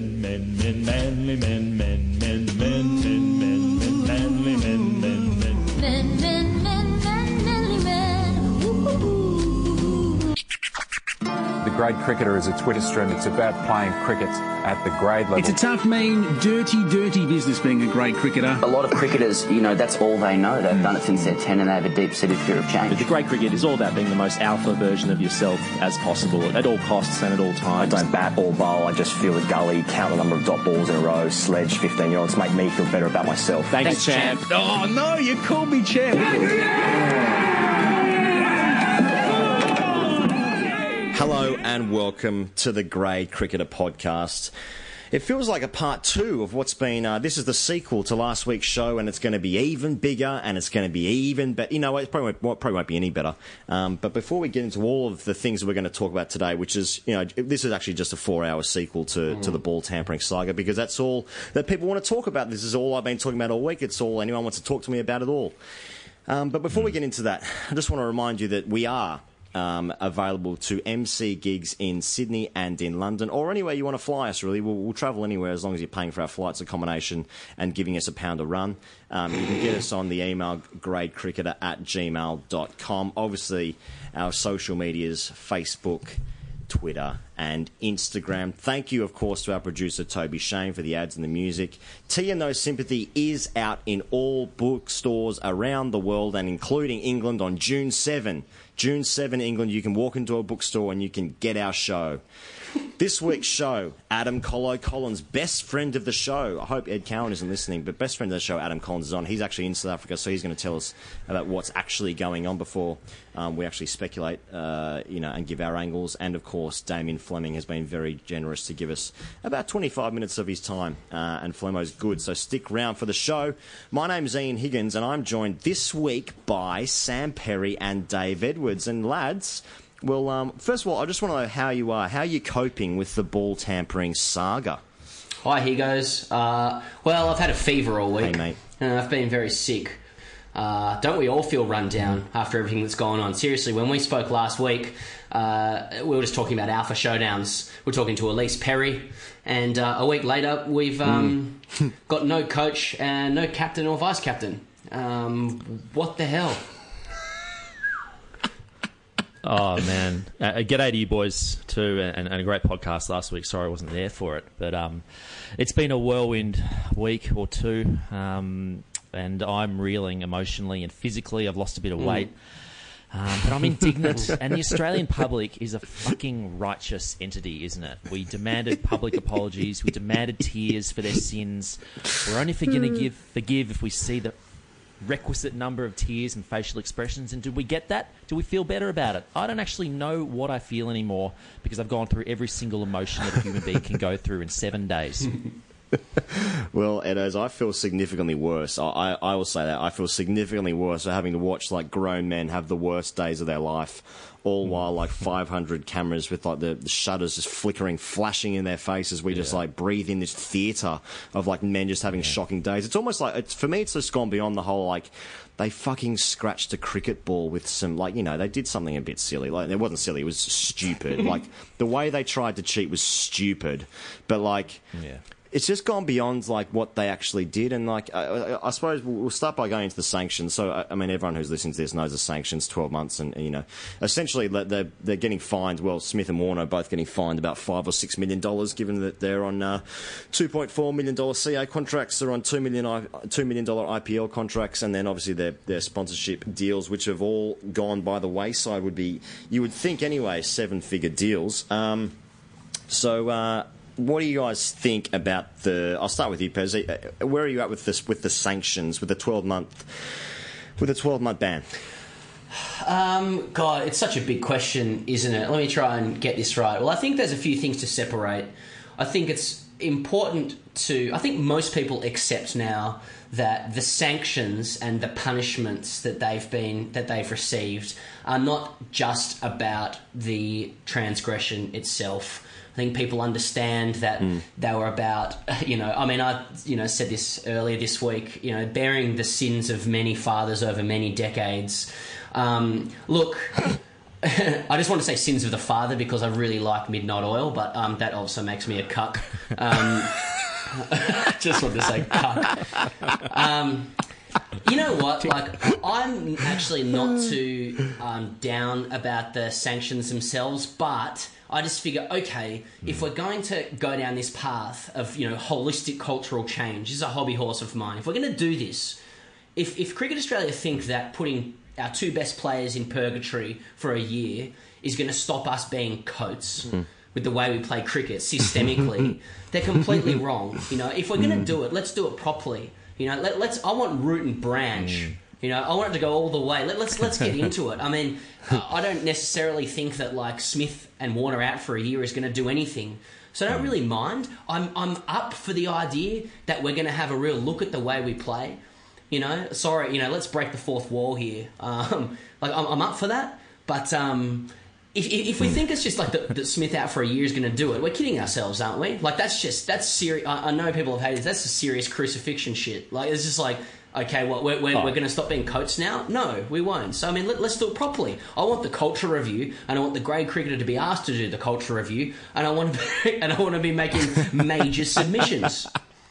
The Grade Cricketer is a Twitter stream. It's about playing cricket at the grade level. It's a tough, mean, dirty business being a grade cricketer. A lot of cricketers, that's all they know. They've done it since they're 10 and they have a deep-seated fear of change. But the grade cricket is all about being the most alpha version of yourself as possible at all costs and at all times. I don't bat or bowl. I just feel the gully, count the number of dot balls in a row, sledge 15-year-olds, make me feel better about myself. Thanks, champ. Oh, no, you called me champ. Hello and welcome to the Grade Cricketer podcast. It feels like a part two of what's been... this is the sequel to last week's show, and it's going to be even bigger, and it's going to be even better. You know, it probably won't be any better. But before we get into all of the things that we're going to talk about today, which is, this is actually just a 4-hour sequel to the ball tampering saga, because that's all that people want to talk about. This is all I've been talking about all week. It's all anyone wants to talk to me about at all. But before we get into that, I just want to remind you that we are... available to MC gigs in Sydney and in London, or anywhere you want to fly us, really. We'll travel anywhere as long as you're paying for our flights, accommodation, and giving us £1 a run. You can get us on the email gradecricketer@gmail.com. Obviously, our social medias, Facebook, Twitter and Instagram. Thank you, of course, to our producer Toby Shane for the ads and the music. Tea and No Sympathy is out in all bookstores around the world and including England on June 7. June 7, England, you can walk into a bookstore and you can get our show. This week's show, Adam Collins, best friend of the show. I hope Ed Cowan isn't listening, but best friend of the show, Adam Collins, is on. He's actually in South Africa, so he's going to tell us about what's actually going on before we actually speculate, and give our angles. And, of course, Damien Fleming has been very generous to give us about 25 minutes of his time, and Flemo's good, so stick around for the show. My name's Ian Higgins, and I'm joined this week by Sam Perry and Dave Edwards. And, lads... Well, first of all, I just want to know how you are. How are you coping with the ball tampering saga? Hi, Higgos. Well, I've had a fever all week. Hey, mate. I've been very sick. Don't we all feel run down after everything that's gone on? Seriously, when we spoke last week, we were just talking about Alpha Showdowns. We're talking to Elise Perry, and a week later, we've got no coach and no captain or vice captain. What the hell? Oh, man. G'day to you boys, too, and a great podcast last week. Sorry I wasn't there for it. But it's been a whirlwind week or two, and I'm reeling emotionally and physically. I've lost a bit of weight. But I'm indignant, and the Australian public is a fucking righteous entity, isn't it? We demanded public apologies. We demanded tears for their sins. We're only going to forgive if we see the requisite number of tears and facial expressions. And did we get that? Do we feel better about it? I don't actually know what I feel anymore because I've gone through every single emotion that a human being can go through in 7 days. Well, Edos, I feel significantly worse. I will say that. I feel significantly worse for having to watch grown men have the worst days of their life, all while 500 cameras with the shutters just flickering, flashing in their faces. We just breathe in this theatre of men just having shocking days. It's almost for me, it's just gone beyond the whole they fucking scratched a cricket ball with some they did something a bit silly. It wasn't silly, it was stupid. The way they tried to cheat was stupid, but it's just gone beyond what they actually did, and I suppose we'll start by going into the sanctions. So I mean, everyone who's listening to this knows the sanctions, 12 months, and essentially they're getting fined. Well, Smith and Warner are both getting fined about $5 or $6 million, given that they're on $2.4 million CA contracts, they're on $2 million IPL contracts, and then obviously their sponsorship deals, which have all gone by the wayside. You would think anyway, 7-figure deals. What do you guys think about I'll start with you, Pez. Where are you at with this, with the sanctions, with the 12-month ban? God, it's such a big question, isn't it? Let me try and get this right. Well, I think there's a few things to separate. I think it's important I think most people accept now that the sanctions and the punishments that they've received are not just about the transgression itself. I think people understand that they were about, I said this earlier this week, bearing the sins of many fathers over many decades. Look, I just want to say sins of the father because I really like Midnight Oil, but that also makes me a cuck. Just wanted to say cuck. You know what? Like, I'm actually not too down about the sanctions themselves, but I just figure, okay, if we're going to go down this path of, holistic cultural change, this is a hobby horse of mine. If we're going to do this, if Cricket Australia think that putting our two best players in purgatory for a year is going to stop us being coats with the way we play cricket systemically, they're completely wrong. If we're going to do it, let's do it properly. I want root and branch. I want it to go all the way. Let's get into it. I mean, I don't necessarily think that like Smith and Warner out for a year is going to do anything. So I don't really mind. I'm up for the idea that we're going to have a real look at the way we play. Let's break the fourth wall here. I'm up for that. But if we think it's just like that Smith out for a year is going to do it, we're kidding ourselves, aren't we? Like that's serious. I know people have hated this. That's a serious crucifixion shit. Like it's just like, okay, what we're going to stop being coats now? No, we won't. So I mean, let's do it properly. I want the culture review, and I want the grade cricketer to be asked to do the culture review, and I want to be making major submissions.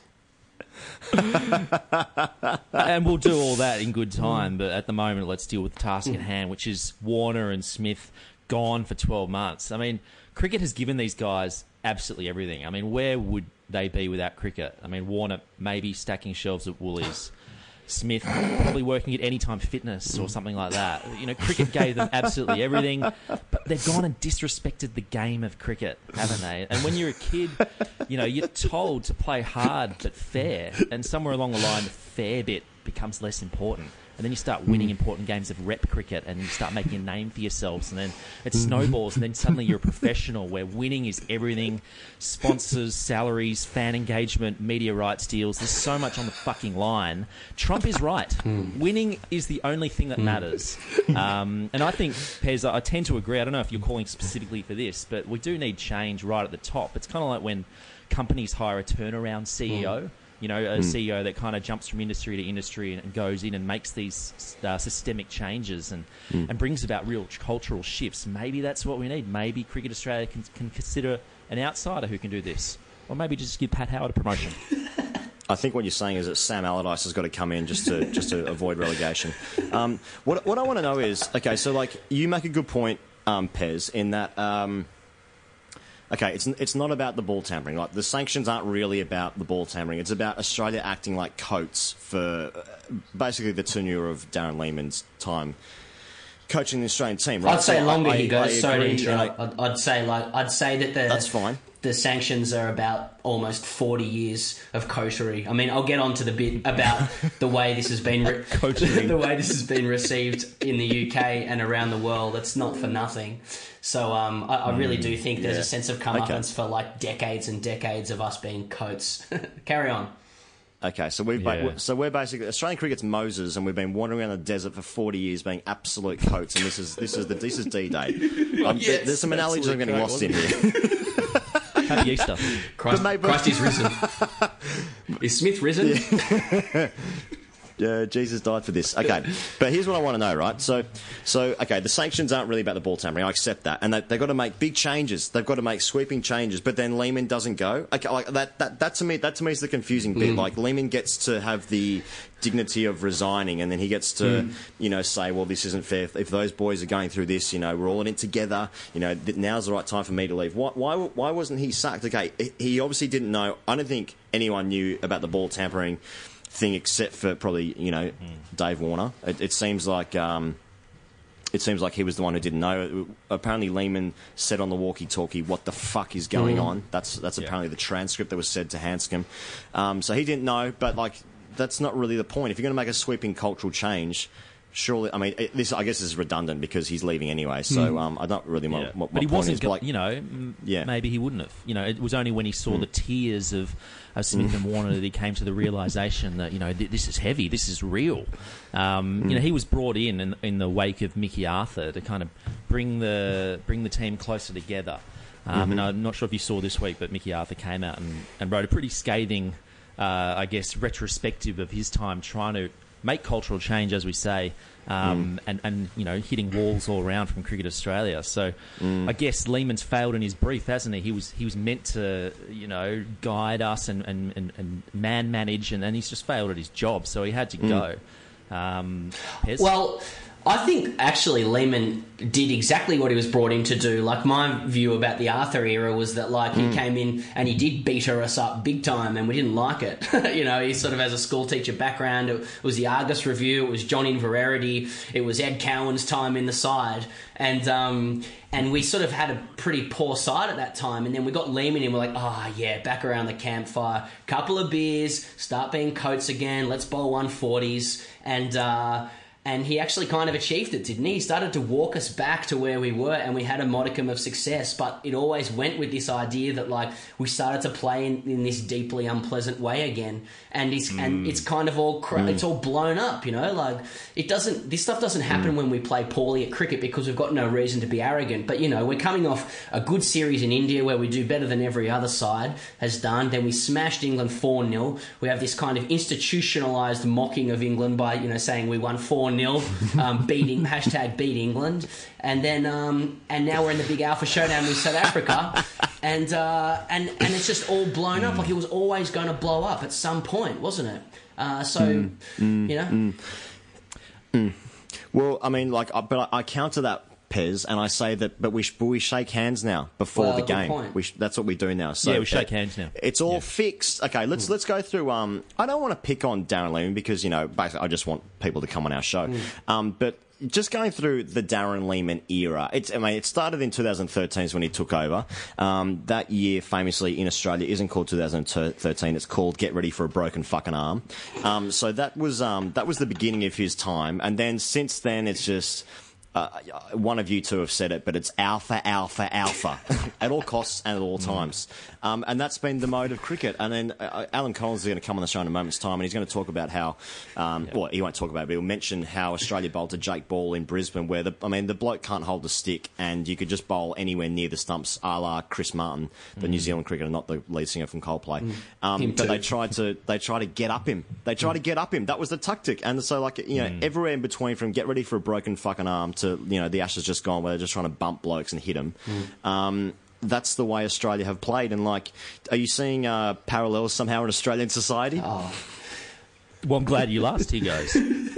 And we'll do all that in good time, but at the moment, let's deal with the task at hand, which is Warner and Smith gone for 12 months. I mean, cricket has given these guys absolutely everything. I mean, where would they be without cricket? I mean, Warner maybe stacking shelves at Woolies. Smith probably working at Anytime Fitness or something like that. Cricket gave them absolutely everything, but they've gone and disrespected the game of cricket, haven't they? And when you're a kid, you're told to play hard but fair, and somewhere along the line, the fair bit becomes less important. And then you start winning important games of rep cricket and you start making a name for yourselves, and then it snowballs, and then suddenly you're a professional where winning is everything. Sponsors, salaries, fan engagement, media rights deals. There's so much on the fucking line. Trump is right. Winning is the only thing that matters. And I think, Pez, I tend to agree. I don't know if you're calling specifically for this, but we do need change right at the top. It's kind of like when companies hire a turnaround CEO. A CEO that kind of jumps from industry to industry and goes in and makes these systemic changes and brings about real cultural shifts. Maybe that's what we need. Maybe Cricket Australia can consider an outsider who can do this. Or maybe just give Pat Howard a promotion. I think what you're saying is that Sam Allardyce has got to come in just to avoid relegation. What I want to know is, okay, so like you make a good point, Pez, in that... Okay, it's not about the ball tampering. Like the sanctions aren't really about the ball tampering. It's about Australia acting like coats for basically the tenure of Darren Lehmann's time coaching the Australian team. Right? I'd say longer he goes. Sorry to interrupt. I'd say that that's fine. The sanctions are about almost 40 years of coterie. I mean, I'll get on to the bit about the way this has been received in the UK and around the world. It's not for nothing. So I really do think there's a sense of comeuppance for like decades and decades of us being coats. Carry on. Okay, so we're basically Australian cricket's Moses, and we've been wandering around the desert for 40 years being absolute coats, and this is D-Day. There's some analogies I'm getting lost in here. Happy Easter. Christ is risen. Is Smith risen? Yeah, Jesus died for this. Okay, but here's what I want to know, right? So, okay, the sanctions aren't really about the ball tampering. I accept that, and they've got to make big changes. They've got to make sweeping changes. But then Lehmann doesn't go. Okay, like that to me is the confusing bit. Like Lehmann gets to have the dignity of resigning, and then he gets to say, well, this isn't fair. If those boys are going through this, we're all in it together. Now's the right time for me to leave. Why wasn't he sacked? Okay, he obviously didn't know. I don't think anyone knew about the ball tampering thing except for probably Dave Warner. It seems like he was the one who didn't know. Apparently Lehmann said on the walkie-talkie, "What the fuck is going on?" That's apparently the transcript that was said to Hanscom. So he didn't know, but like that's not really the point. If you're going to make a sweeping cultural change, surely, I mean, I guess this is redundant because he's leaving anyway. So I don't really know what but he point wasn't. is. But Maybe he wouldn't have. It was only when he saw the tears of Smith and Warner that he came to the realisation that this is heavy, this is real. He was brought in the wake of Mickey Arthur to kind of bring the team closer together. And I'm not sure if you saw this week, but Mickey Arthur came out and wrote a pretty scathing, retrospective of his time trying to make cultural change, as we say, and hitting walls all around from Cricket Australia. So I guess Lehmann's failed in his brief, hasn't he? He was meant to guide us and man manage, and then he's just failed at his job. So he had to go. Well, I think actually Lehmann did exactly what he was brought in to do. Like, my view about the Arthur era was that, like, he came in and he did beater us up big time, and we didn't like it. He sort of has a school teacher background. It was the Argus Review. It was John Inverarity. It was Ed Cowan's time in the side. And we sort of had a pretty poor side at that time. And then we got Lehmann in. We're like, back around the campfire. Couple of beers, start being Coates again. Let's bowl 140s. And he actually kind of achieved it, didn't he? He started to walk us back to where we were, and we had a modicum of success. But it always went with this idea that, like, we started to play in this deeply unpleasant way again, and it's kind of all it's all blown up, Like, this stuff doesn't happen when we play poorly at cricket, because we've got no reason to be arrogant. But we're coming off a good series in India where we do better than every other side has done. Then we smashed England 4-0. We have this kind of institutionalised mocking of England by saying we won 4-0, beating #beat England, and then and now we're in the big Alpha Showdown with South Africa, and it's just all blown up. Like, it was always going to blow up at some point, wasn't it? Well, I mean, but I counter that, Pez, and I say that, but we shake hands now before the game. That's what we do now. So we shake hands now. It's all fixed. Okay, let's go through. I don't want to pick on Darren Lehmann because basically I just want people to come on our show. But just going through the Darren Lehmann era, it started in 2013 when he took over. That year, famously in Australia, isn't called 2013. It's called Get Ready for a Broken Fucking Arm. So that was the beginning of his time, and then since then it's just. One of you two have said it, but it's alpha, alpha, alpha at all costs and at all times. And that's been the mode of cricket. And then Alan Collins is going to come on the show in a moment's time, and he's going to talk about how, well, he won't talk about it, but he'll mention how Australia bowled to Jake Ball in Brisbane, where the bloke can't hold a stick, and you could just bowl anywhere near the stumps, a la Chris Martin, the New Zealand cricketer, not the lead singer from Coldplay. But they tried to get up him. That was the tactic. And so, everywhere in between, from Get Ready for a Broken Fucking Arm to, the Ashes just gone, where they're just trying to bump blokes and hit them. That's the way Australia have played. And, are you seeing parallels somehow in Australian society? Oh. Well, I'm glad you asked. He goes.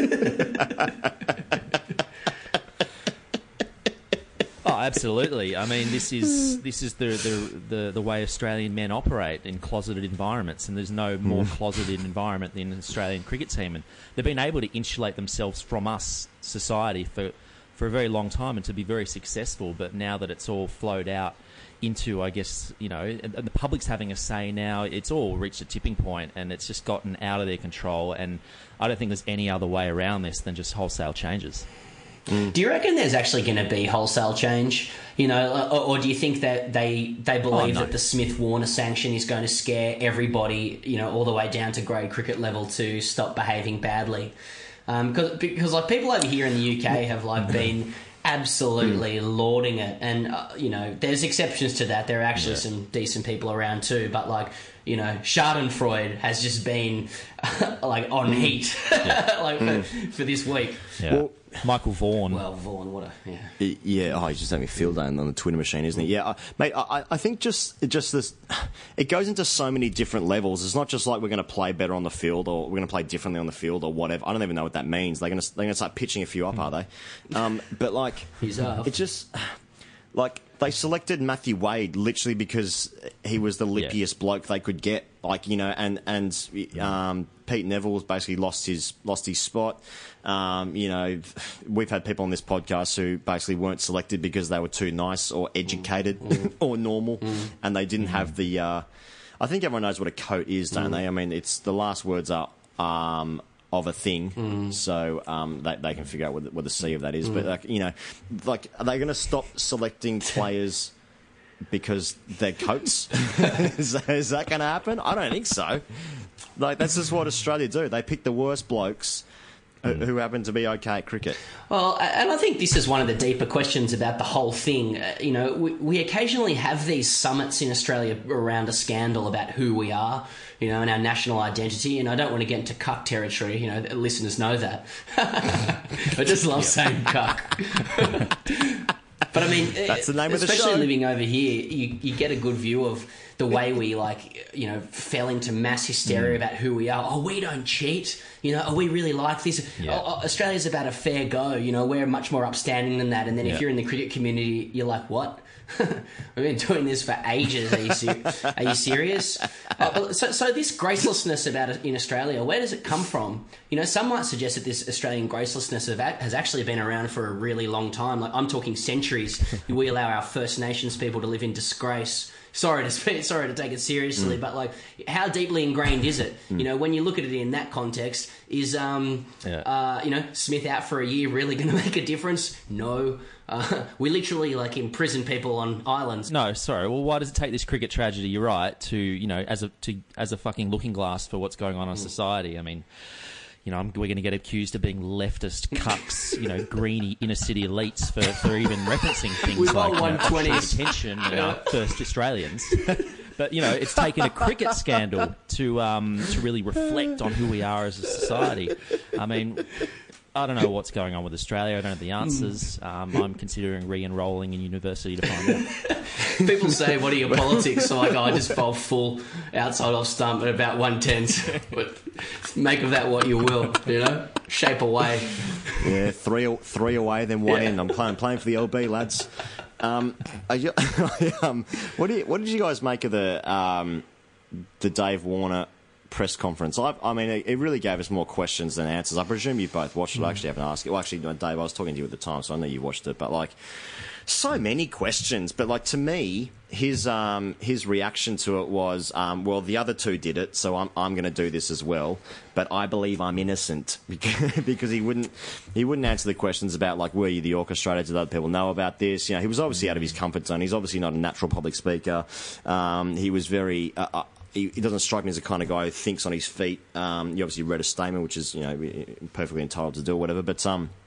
Oh, absolutely. I mean, this is the way Australian men operate in closeted environments, and there's no more closeted environment than an Australian cricket team. And they've been able to insulate themselves from us, society, for a very long time, and to be very successful. But now that it's all flowed out into, I guess, and the public's having a say now, it's all reached a tipping point, and it's just gotten out of their control. And I don't think there's any other way around this than just wholesale changes. Do you reckon there's actually going to be wholesale change? Or do you think that they believe that the Smith-Warner sanction is going to scare everybody, all the way down to grade cricket level to stop behaving badly? Because people over here in the UK have been absolutely lauding it, and there's exceptions to that. There are actually some decent people around too, but Schadenfreude has just been on heat for this week. Yeah. Well, Michael Vaughan. Well, Vaughan, what a yeah. He's just having a field day on the Twitter machine, isn't he? Yeah, mate. I think just this, it goes into so many different levels. It's not just like we're going to play better on the field, or we're going to play differently on the field, or whatever. I don't even know what that means. They're going to start pitching a few up, are they? But he's up. It just they selected Matthew Wade literally because he was the lippiest bloke they could get. And Pete Neville's basically lost his spot. We've had people on this podcast who basically weren't selected because they were too nice or educated or normal, and they didn't have the. I think everyone knows what a coat is, don't they? I mean, it's the last words are of a thing, so they can figure out what the C of that is. But are they going to stop selecting players because they're coats? Is that going to happen? I don't think so. That's just what Australia do. They pick the worst blokes who happen to be okay at cricket. Well, and I think this is one of the deeper questions about the whole thing. We occasionally have these summits in Australia around a scandal about who we are, and our national identity. And I don't want to get into cuck territory. Listeners know that. I just love saying cuck. But I mean, that's the name of the show. Especially living over here, you get a good view of the way we fell into mass hysteria about who we are. Oh, we don't cheat. Oh, we really like this. Yeah. Australia's about a fair go. We're much more upstanding than that. And then if you're in the cricket community, you're like, what? We've been doing this for ages. Are you serious? So this gracelessness in Australia, where does it come from? Some might suggest that this Australian gracelessness has actually been around for a really long time. Like, I'm talking centuries. We allow our First Nations people to live in disgrace. Sorry to take it seriously, but like, how deeply ingrained is it? When you look at it in that context, is Smith out for a year really going to make a difference? No. We literally imprison people on islands. No, sorry. Well, why does it take this cricket tragedy? You're right, to as a fucking looking glass for what's going on in society. I mean, we're going to get accused of being leftist cucks, greeny inner city elites for even referencing things like attention and First Australians. But it's taken a cricket scandal to really reflect on who we are as a society. I mean, I don't know what's going on with Australia. I don't have the answers. I'm considering re-enrolling in university to find out. People say, what are your politics? So I just bowl full outside off stump at about 110. But make of that what you will, shape away. Yeah, three away, then one in. I'm playing for the LB, lads. What did you guys make of the Dave Warner press conference? I mean, it really gave us more questions than answers. I presume you both watched it. I actually haven't asked it. Well, actually, Dave, I was talking to you at the time, so I know you watched it. But so many questions. But to me, his reaction to it was, well, the other two did it, so I'm going to do this as well. But I believe I'm innocent because he wouldn't answer the questions about were you the orchestrator? Did other people know about this? He was obviously out of his comfort zone. He's obviously not a natural public speaker. He was very. He doesn't strike me as the kind of guy who thinks on his feet. He obviously read a statement, which is perfectly entitled to do or whatever. But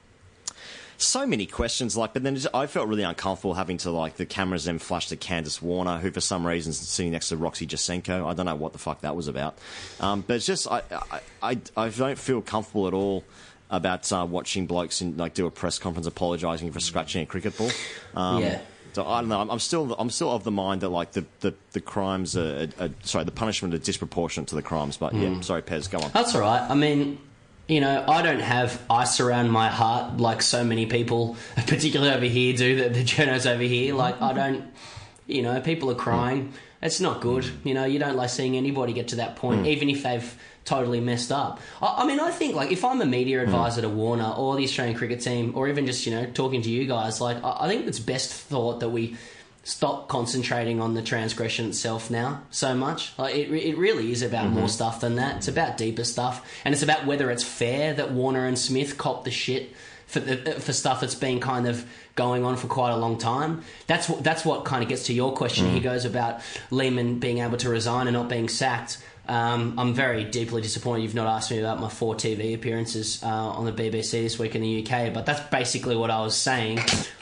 so many questions. But then I felt really uncomfortable having to the cameras then flash to Candice Warner, who for some reason is sitting next to Roxy Jacenko. I don't know what the fuck that was about. But it's just I don't feel comfortable at all about watching blokes do a press conference apologising for scratching a cricket ball. Yeah. So I don't know. I'm still of the mind that the crimes the punishment are disproportionate to the crimes. But yeah, sorry, Pez, go on. That's all right. I mean, I don't have ice around my heart like so many people, particularly over here, do. The journos over here, I don't. People are crying. It's not good. You don't like seeing anybody get to that point, even if they've totally messed up. I mean, I think if I'm a media advisor to Warner or the Australian cricket team, or even just talking to you guys, I think it's best thought that we stop concentrating on the transgression itself now so much. It really is about more stuff than that. It's about deeper stuff, and it's about whether it's fair that Warner and Smith cop the shit for stuff that's been kind of going on for quite a long time. That's what kind of gets to your question. He goes about Lehman being able to resign and not being sacked. I'm very deeply disappointed you've not asked me about my 4 TV appearances on the BBC this week in the UK, but that's basically what I was saying.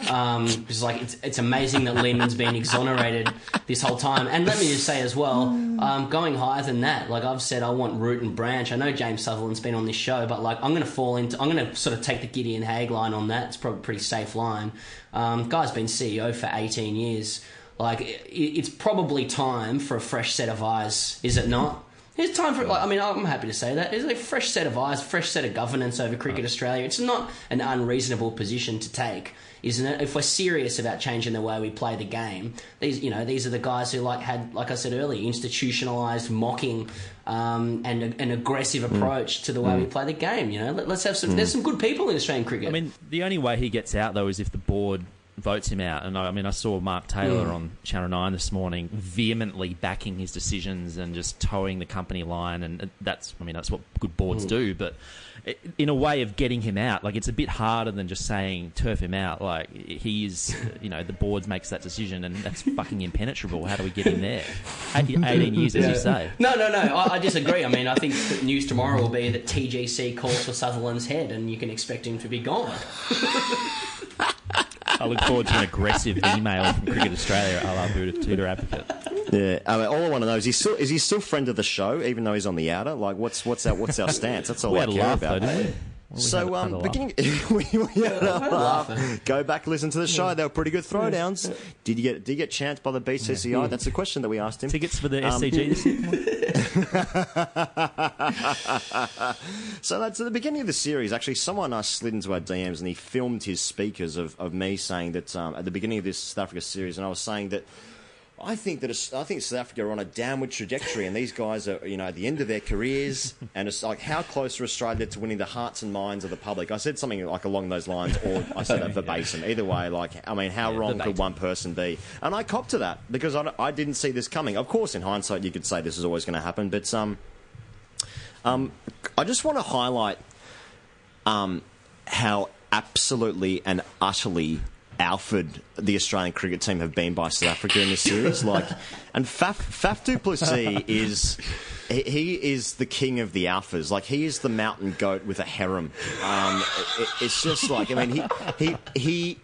It's amazing that Lehman's been exonerated this whole time. And let me just say as well, going higher than that, I've said I want root and branch. I know James Sutherland's been on this show, but I'm going to sort of take the Gideon Haigh line on that. It's probably a pretty safe line. Guy's been CEO for 18 years. It's probably time for a fresh set of eyes, is it not? It's time for, I'm happy to say that. It's a fresh set of eyes, fresh set of governance over Cricket Australia. It's not an unreasonable position to take, isn't it? If we're serious about changing the way we play the game, these are the guys who had, like I said earlier, institutionalised mocking and an aggressive approach to the way we play the game. Let's have some. There's some good people in Australian cricket. I mean, the only way he gets out though is if the board votes him out. And I saw Mark Taylor on Channel 9 this morning vehemently backing his decisions and just towing the company line. And that's what good boards do. But in a way of getting him out, like, it's a bit harder than just saying turf him out. Like, he is, the board makes that decision, and that's fucking impenetrable. How do we get him there? 18 years, as you say. No. I disagree. I mean, I think the news tomorrow will be that TGC calls for Sutherland's head, and you can expect him to be gone. I look forward to an aggressive email from Cricket Australia, a la Tudor Advocate. Yeah, I mean, all I want to know is he still friend of the show, even though he's on the outer? Like, what's our stance? That's all I care about. Though, didn't we? So, beginning, we had a laugh. Go back, listen to the show. They were pretty good throwdowns. Did you get chanced by the BCCI? That's the question that we asked him. Tickets for the SCG this year. So that's at the beginning of the series. Actually, someone slid into our DMs and he filmed his speakers of me saying that at the beginning of this South Africa series, and I was saying that I think South Africa are on a downward trajectory, and these guys are, at the end of their careers, and it's like, how close are Australia to winning the hearts and minds of the public? I said something like along those lines, or I said that verbatim. Either way, how wrong could one person be? And I copped to that because I didn't see this coming. Of course, in hindsight, you could say this is always going to happen, but I just want to highlight how absolutely and utterly Alfred, the Australian cricket team, have been by South Africa in this series. And Faf du Plessis is the king of the alphas. Like, he is the mountain goat with a harem. It's just like, he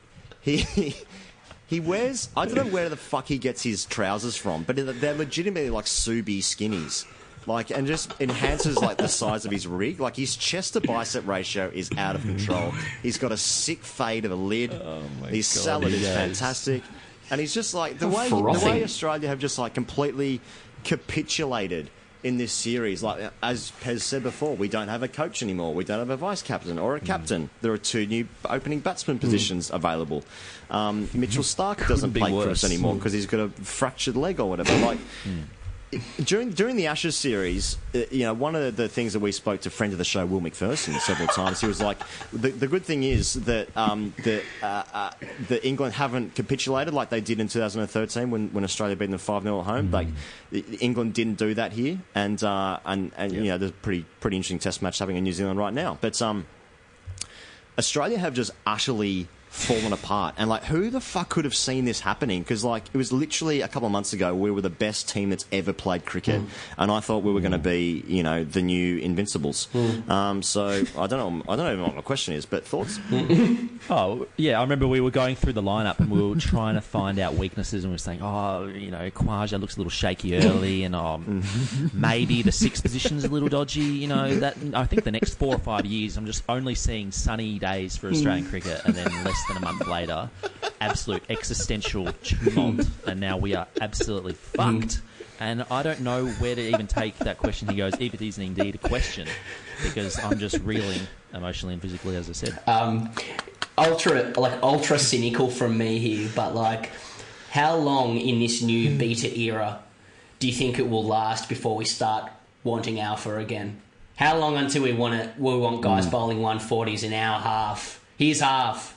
wears, I don't know where the fuck he gets his trousers from, but they're legitimately like Subi skinnies. And just enhances the size of his rig. Like, his chest to bicep ratio is out of control. He's got a sick fade of a lid. His salad is fantastic, and he's just like the way Australia have just completely capitulated in this series. Like, as Pez said before, we don't have a coach anymore. We don't have a vice captain or a captain. There are 2 new opening batsman positions available. Mitchell Starc doesn't play for us anymore because he's got a fractured leg or whatever. During the Ashes series, one of the things that we spoke to friend of the show, Will McPherson, several times, he was like, the good thing is that England haven't capitulated like they did in 2013 when Australia beat them 5-0 at home. England didn't do that here, and there's a pretty interesting Test match happening in New Zealand right now. But Australia have just utterly fallen apart, and who the fuck could have seen this happening? Because it was literally a couple of months ago we were the best team that's ever played cricket, and I thought we were going to be the new Invincibles. So I don't even know what my question is, but thoughts? Oh yeah, I remember we were going through the lineup and we were trying to find out weaknesses, and we were saying, Khawaja looks a little shaky early, and maybe the 6th position's a little dodgy. That I think the next 4 or 5 years I'm just only seeing sunny days for Australian cricket, and then less than a month later, absolute existential tumult, and now we are absolutely fucked. And I don't know where to even take that question. He goes, if it is indeed a question, because I'm just reeling emotionally and physically, as I said. Ultra cynical from me here, but how long in this new beta era do you think it will last before we start wanting alpha again? How long until we want guys bowling 140s in our half, his half?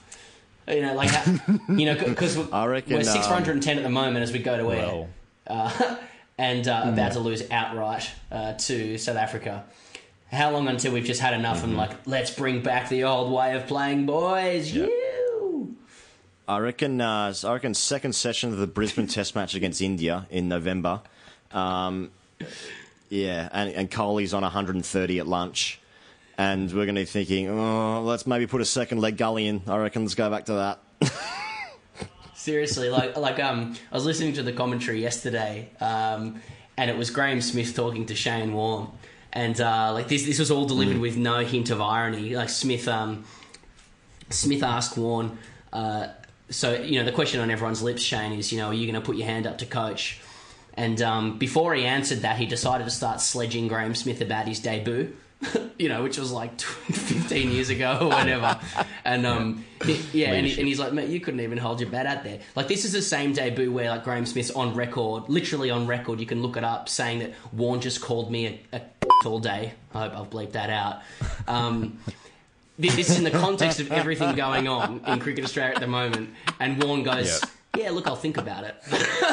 Because we're 610 at the moment as we go to air, and about to lose outright to South Africa. How long until we've just had enough and let's bring back the old way of playing, boys? Yep. I reckon second session of the Brisbane Test match against India in November. And Kohli's on 130 at lunch. And we're going to be thinking, let's maybe put a second leg gully in. I reckon let's go back to that. Seriously, I was listening to the commentary yesterday, and it was Graham Smith talking to Shane Warne, and this was all delivered with no hint of irony. Smith asked Warne, the question on everyone's lips, Shane, is are you going to put your hand up to coach? And before he answered that, he decided to start sledging Graham Smith about his debut. Which was 15 years ago or whatever. And he's like, mate, you couldn't even hold your bat out there. This is the same debut where Graham Smith's on record, literally on record, you can look it up, saying that Warne just called me a all day. I hope I've bleeped that out. this is in the context of everything going on in Cricket Australia at the moment, and Warren goes, yeah, look, I'll think about it.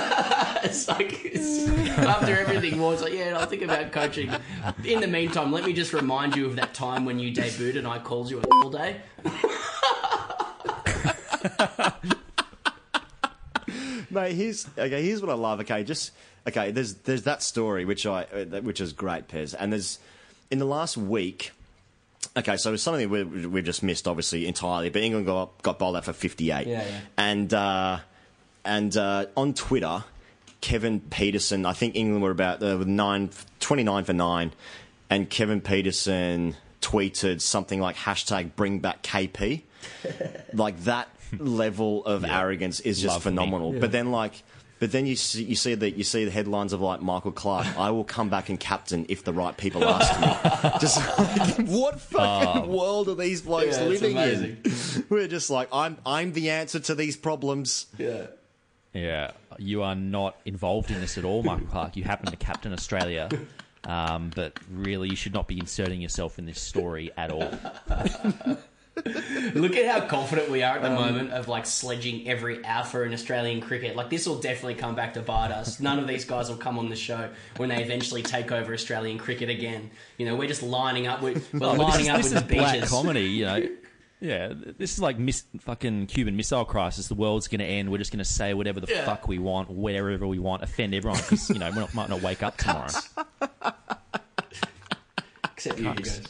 After everything, Warren's like, yeah, I'll think about coaching. In the meantime, let me just remind you of that time when you debuted and I called you all day. Mate, here's what I love. There's that story which is great, Pez, and there's in the last week. Okay, so it's something we just missed, obviously, entirely. But England got bowled out for 58. Yeah. And on Twitter, Kevin Peterson, I think England were about 29 for 9, and Kevin Peterson tweeted something like #BringBackKP. Like that level of arrogance is just phenomenal. But then you see the headlines of like Michael Clarke, I will come back and captain if the right people ask me. Just like, what fucking world are these blokes living in? We're just like, I'm the answer to these problems. Yeah, you are not involved in this at all, Michael Clarke. You happen to captain Australia, but really you should not be inserting yourself in this story at all. Look at how confident we are at the moment of like sledging every alpha in Australian cricket. Like this will definitely come back to bite us. None of these guys will come on the show when they eventually take over Australian cricket again. You know, we're just lining up. We're lining up with the black beaches. Comedy, you know. Yeah, this is like fucking Cuban Missile Crisis. The world's going to end. We're just going to say whatever the fuck we want, wherever we want, offend everyone because, you know, we might not wake up tomorrow. Except you guys.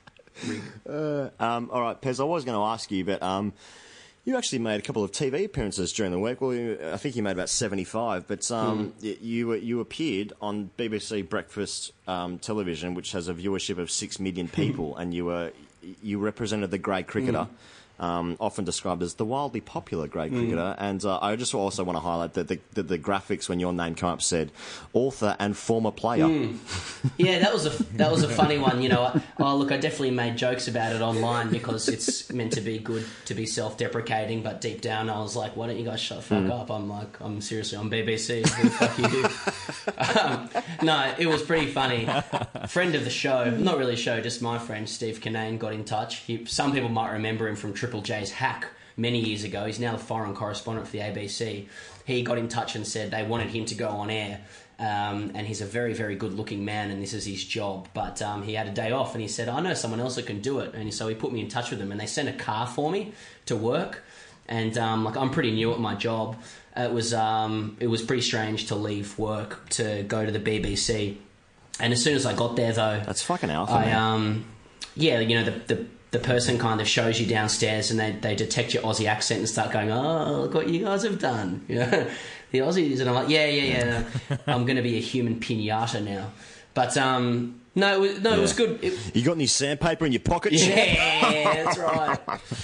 All right, Pez, I was going to ask you, but you actually made a couple of TV appearances during the week. Well, I think you made about 75, but you appeared on BBC Breakfast Television, which has a viewership of 6 million people, and you represented the grade cricketer, often described as the wildly popular grade cricketer. And I just also want to highlight that the graphics when your name came up said author and former player. Yeah, that was a funny one. You know, look, I definitely made jokes about it online because it's meant to be good to be self-deprecating, but deep down I was like, why don't you guys shut the fuck up? I'm seriously on BBC. Who the fuck you? No, it was pretty funny. Friend of the show, not really a show, just my friend Steve Kinane got in touch. Some people might remember him from Triple J's Hack many years ago. He's now the foreign correspondent for the ABC. He got in touch and said they wanted him to go on air. And he's a very, very good-looking man, and this is his job. But he had a day off, and he said, I know someone else that can do it. And so he put me in touch with them, and they sent a car for me to work. And I'm pretty new at my job. It was pretty strange to leave work to go to the BBC. And as soon as I got there, though, that's fucking alpha. Yeah, you know, the person kind of shows you downstairs and they detect your Aussie accent and start going, oh, look what you guys have done. You know, the Aussies. And I'm like, yeah. I'm going to be a human pinata now. But, it was good. You got any sandpaper in your pocket? Yeah, that's right.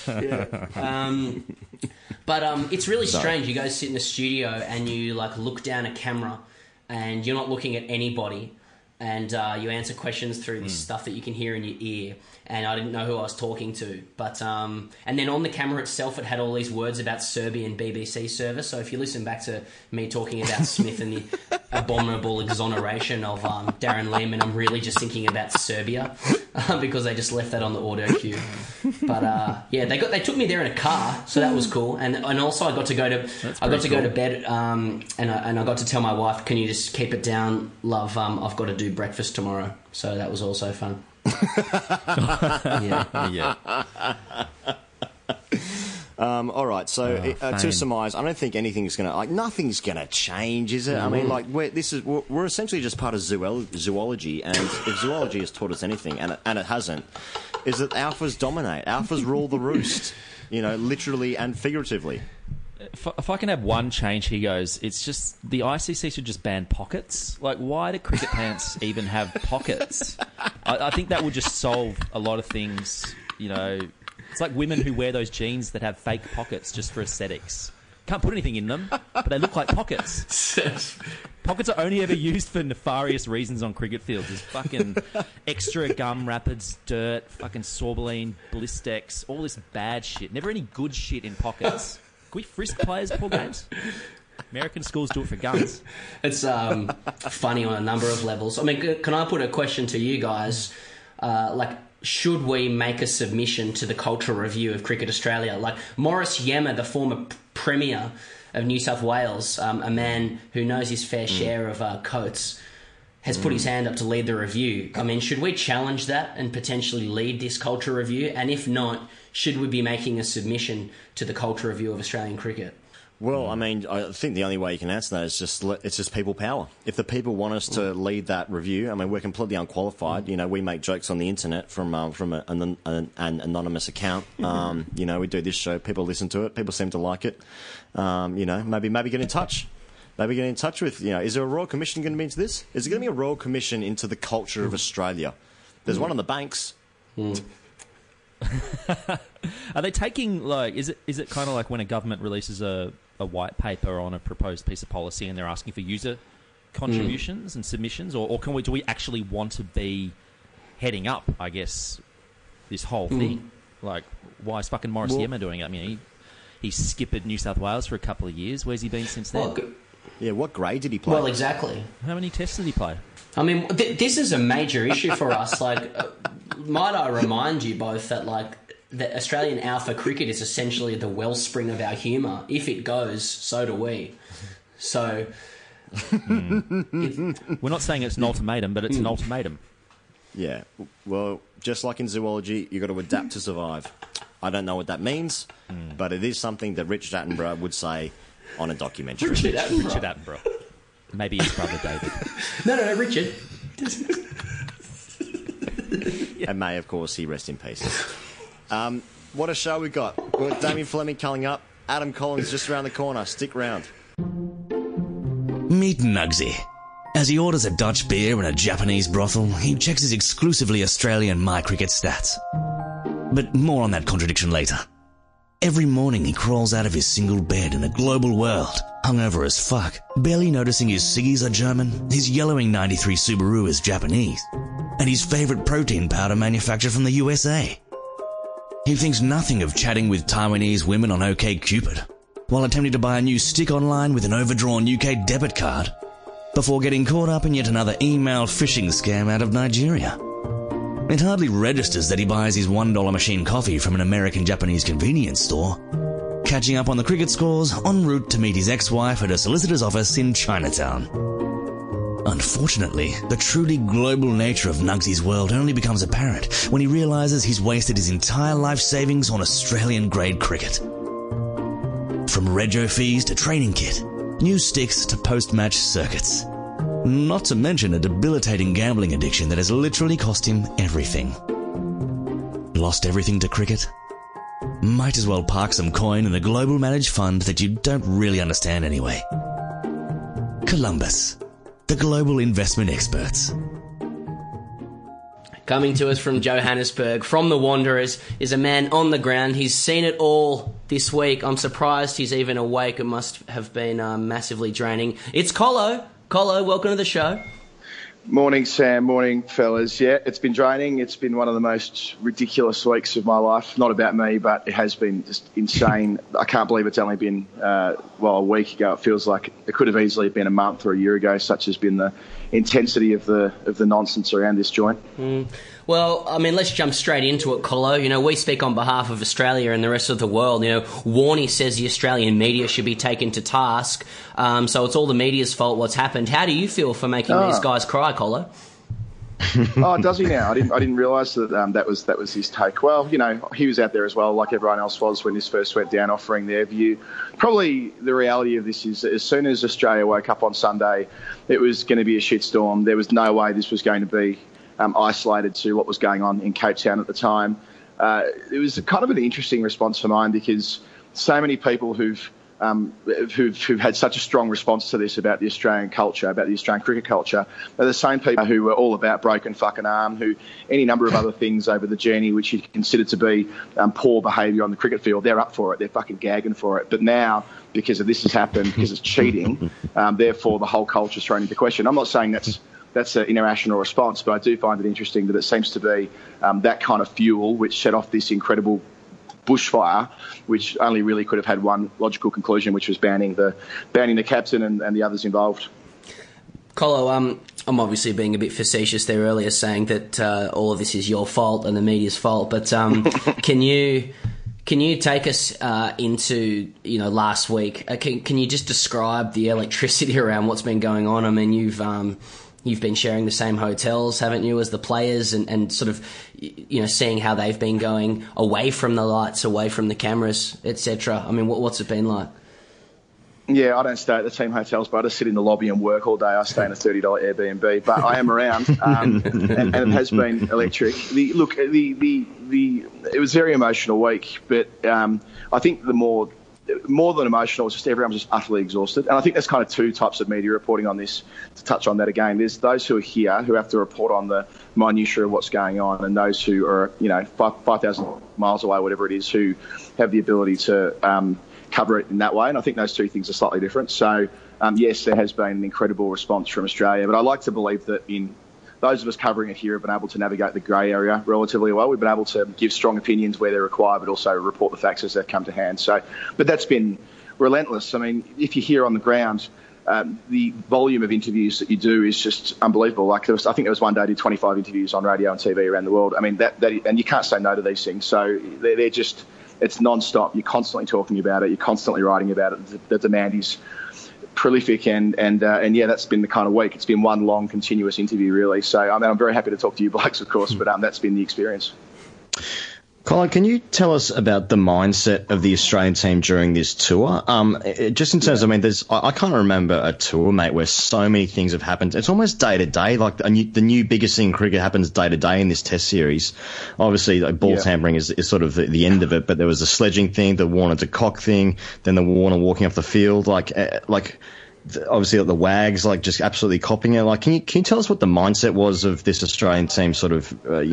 Yeah. But it's really strange. You go sit in the studio and you, like, look down a camera and you're not looking at anybody. And you answer questions through this stuff that you can hear in your ear. And I didn't know who I was talking to. But and then on the camera itself, it had all these words about Serbian BBC service. So if you listen back to me talking about Smith and the abominable exoneration of Darren Lehmann, I'm really just thinking about Serbia because they just left that on the audio cue. But they took me there in a car, so that was cool. And also I got to go to bed and I got to tell my wife, can you just keep it down, love? I've got to do breakfast tomorrow. So that was also fun. Yeah. All right. So to surmise, I don't think anything's nothing's gonna change, is it? I mean, like we're essentially just part of zoology, and if zoology has taught us anything, and it hasn't, is that alphas dominate. Alphas rule the roost. You know, literally and figuratively. If I can have one change, he goes, it's just the ICC should just ban pockets. Like, why do cricket pants even have pockets? I think that would just solve a lot of things. You know, it's like women who wear those jeans that have fake pockets just for aesthetics. Can't put anything in them, but they look like pockets. Pockets are only ever used for nefarious reasons on cricket fields. There's fucking extra gum wrappers, dirt, fucking Sorbeline, Blistex, all this bad shit. Never any good shit in pockets. Can we frisk players before games? American schools do it for guns. It's funny on a number of levels. I mean, can I put a question to you guys? should we make a submission to the Cultural Review of Cricket Australia? Like Maurice Yemma, the former Premier of New South Wales, a man who knows his fair share of coats, has put his hand up to lead the review. I mean, should we challenge that and potentially lead this Cultural Review? And if not, should we be making a submission to the Cultural Review of Australian Cricket? Well, I mean, I think the only way you can answer that is it's just people power. If the people want us to lead that review, I mean, we're completely unqualified. You know, we make jokes on the internet from an anonymous account. You know, we do this show. People listen to it. People seem to like it. You know, maybe get in touch. Maybe get in touch with, you know, is there a Royal Commission going to be into this? Is there going to be a Royal Commission into the culture of Australia? There's one on the banks. Are they taking, like, is it kind of like when a government releases a white paper on a proposed piece of policy and they're asking for user contributions and submissions, or do we actually want to be heading up, I guess, this whole thing? Like, why is fucking Maurice Yemma doing it? I mean, he skippered New South Wales for a couple of years. Where's he been since then? Yeah, what grade did he play? Well, exactly. How many tests did he play? I mean, this is a major issue for us. Like, might I remind you both that, like, the Australian alpha cricket is essentially the wellspring of our humour. If it goes, so do we. So... We're not saying it's an ultimatum, but it's an ultimatum. Yeah. Well, just like in zoology, you've got to adapt to survive. I don't know what that means, but it is something that Richard Attenborough would say on a documentary. Richard Attenborough. Maybe his brother David. No, Richard. And may, of course, he rest in peace. What a show we got. We've got Damien Fleming coming up. Adam Collins just around the corner. Stick round. Meet Nugsy. As he orders a Dutch beer in a Japanese brothel, he checks his exclusively Australian MyCricket stats. But more on that contradiction later. Every morning he crawls out of his single bed in a global world, hungover as fuck, barely noticing his ciggies are German, his yellowing 93 Subaru is Japanese, and his favourite protein powder manufactured from the USA. He thinks nothing of chatting with Taiwanese women on OkCupid, while attempting to buy a new stick online with an overdrawn UK debit card, before getting caught up in yet another email phishing scam out of Nigeria. It hardly registers that he buys his $1 machine coffee from an American-Japanese convenience store, catching up on the cricket scores en route to meet his ex-wife at a solicitor's office in Chinatown. Unfortunately, the truly global nature of Nugsy's world only becomes apparent when he realises he's wasted his entire life savings on Australian-grade cricket. From rego fees to training kit, new sticks to post-match circuits. Not to mention a debilitating gambling addiction that has literally cost him everything. Lost everything to cricket? Might as well park some coin in a global managed fund that you don't really understand anyway. Columbus, the global investment experts. Coming to us from Johannesburg, from the Wanderers, is a man on the ground. He's seen it all this week. I'm surprised he's even awake. It must have been massively draining. It's Colo. Colo, welcome to the show. Morning, Sam. Morning, fellas. Yeah, it's been draining. It's been one of the most ridiculous weeks of my life. Not about me, but it has been just insane. I can't believe it's only been, a week ago. It feels like it could have easily been a month or a year ago, such has been the intensity of the nonsense around this joint. Well, I mean, let's jump straight into it, Colo. You know, we speak on behalf of Australia and the rest of the world. You know, Warney says the Australian media should be taken to task. So it's all the media's fault what's happened. How do you feel for making these guys cry, Colo? Does he now? I didn't realise that that was his take. Well, you know, he was out there as well, like everyone else was when this first went down, offering their view. Probably the reality of this is, as soon as Australia woke up on Sunday, it was going to be a shitstorm. There was no way this was going to be isolated to what was going on in Cape Town at the time. It was kind of an interesting response for mine, because so many people who've had such a strong response to this about the Australian culture, about the Australian cricket culture, are the same people who were all about broken fucking arm, who any number of other things over the journey which you consider to be poor behaviour on the cricket field, they're up for it, they're fucking gagging for it. But now, because of this has happened, because it's cheating, therefore the whole culture's thrown into question. I'm not saying that's an irrational response, but I do find it interesting that it seems to be that kind of fuel which set off this incredible bushfire, which only really could have had one logical conclusion, which was banning the captain and the others involved. Colo, I'm obviously being a bit facetious there earlier, saying that all of this is your fault and the media's fault. But can you take us into last week? Can you just describe the electricity around what's been going on? I mean, you've been sharing the same hotels, haven't you, as the players, and sort of seeing how they've been going away from the lights, away from the cameras, etc. I mean, what's it been like? Yeah, I don't stay at the team hotels, but I just sit in the lobby and work all day. I stay in a $30 Airbnb, but I am around, and it has been electric. It was a very emotional week, but I think more than emotional, it's just everyone was just utterly exhausted. And I think there's kind of two types of media reporting on this, to touch on that again. There's those who are here, who have to report on the minutiae of what's going on, and those who are 5,000 miles away, whatever it is, who have the ability to cover it in that way. And I think those two things are slightly different. So, yes, there has been an incredible response from Australia, but I like to believe that those of us covering it here have been able to navigate the grey area relatively well. We've been able to give strong opinions where they're required, but also report the facts as they've come to hand. So, but that's been relentless. I mean, if you're here on the ground, the volume of interviews that you do is just unbelievable. I think there was one day I did 25 interviews on radio and TV around the world. I mean, and you can't say no to these things. So they're just, it's non-stop. You're constantly talking about it. You're constantly writing about it. The demand is prolific, and yeah, that's been the kind of week. It's been one long, continuous interview, really. So, I mean, I'm very happy to talk to you blokes, of course, but that's been the experience. Colin, can you tell us about the mindset of the Australian team during this tour? Just in terms of, I mean, I can't remember a tour, mate, where so many things have happened. It's almost day to day. Like the new biggest thing in cricket happens day to day in this Test series. Obviously, like, ball tampering is sort of the end of it, but there was the sledging thing, the Warner to Cock thing, then the Warner walking off the field, obviously the Wags, like, just absolutely copying it. Like, can you tell us what the mindset was of this Australian team, sort of,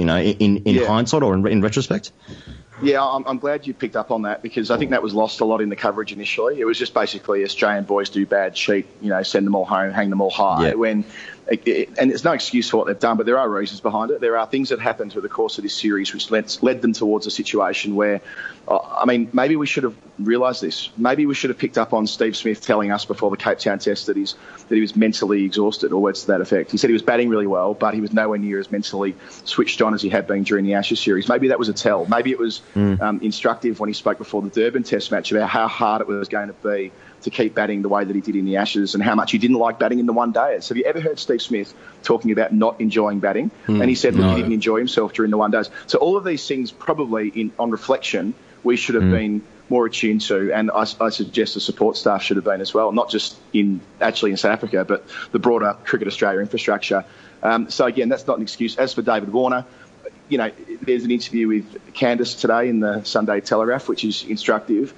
in hindsight or in retrospect? Yeah, I'm glad you picked up on that, because I think that was lost a lot in the coverage initially. It was just basically Australian boys do bad, cheat, send them all home, hang them all high. Yeah. And there's no excuse for what they've done, but there are reasons behind it. There are things that happened through the course of this series which led them towards a situation where, maybe we should have realised this. Maybe we should have picked up on Steve Smith telling us before the Cape Town Test that he was mentally exhausted, or words to that effect. He said he was batting really well, but he was nowhere near as mentally switched on as he had been during the Ashes series. Maybe that was a tell. Maybe it was instructive when he spoke before the Durban Test match about how hard it was going to be to keep batting the way that he did in the Ashes, and how much he didn't like batting in the one days. Have you ever heard Steve Smith talking about not enjoying batting? And he said, look, he didn't enjoy himself during the one days. So all of these things, probably on reflection, we should have been more attuned to, and I suggest the support staff should have been as well, not just in South Africa, but the broader Cricket Australia infrastructure. So again, that's not an excuse. As for David Warner, there's an interview with Candice today in the Sunday Telegraph, which is instructive.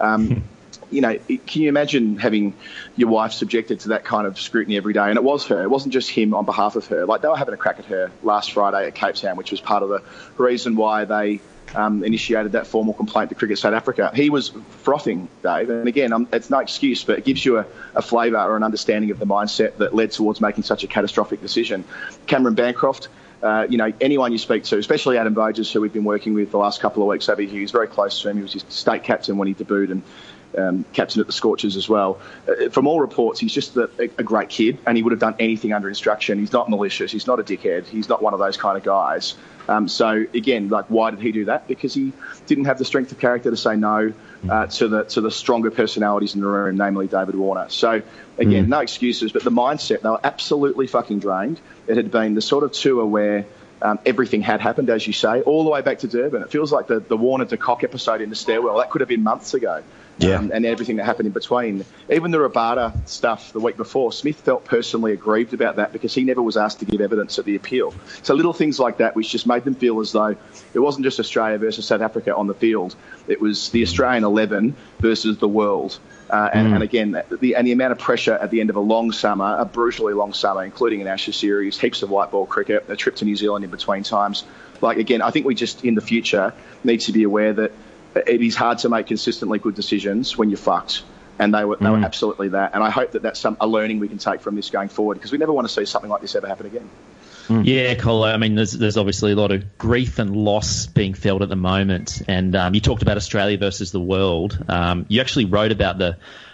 Can you imagine having your wife subjected to that kind of scrutiny every day? And it was her. It wasn't just him on behalf of her. Like, they were having a crack at her last Friday at Cape Town, which was part of the reason why they initiated that formal complaint to Cricket South Africa. He was frothing, Dave. And again, it's no excuse, but it gives you a flavour or an understanding of the mindset that led towards making such a catastrophic decision. Cameron Bancroft, anyone you speak to, especially Adam Voges, who we've been working with the last couple of weeks over here, he's very close to him. He was his state captain when he debuted, and captain at the Scorchers as well. From all reports, he's just a great kid, and he would have done anything under instruction. He's not malicious. He's not a dickhead. He's not one of those kind of guys. So again, why did he do that? Because he didn't have the strength of character to say no to the stronger personalities in the room, namely David Warner. So again, no excuses, but the mindset, they were absolutely fucking drained. It had been the sort of tour where everything had happened, as you say, all the way back to Durban. It feels like the Warner to Cock episode in the stairwell. That could have been months ago. And everything that happened in between. Even the Rabada stuff the week before, Smith felt personally aggrieved about that because he never was asked to give evidence at the appeal. So little things like that which just made them feel as though it wasn't just Australia versus South Africa on the field. It was the Australian 11 versus the world. And again, the amount of pressure at the end of a long summer, a brutally long summer, including an Ashes series, heaps of white ball cricket, a trip to New Zealand in between times. Again, I think we just, in the future, need to be aware that it is hard to make consistently good decisions when you're fucked. And they were absolutely that. And I hope that that's a learning we can take from this going forward, because we never want to see something like this ever happen again. Yeah, Colo. I mean, there's obviously a lot of grief and loss being felt at the moment. And you talked about Australia versus the world. You actually wrote about the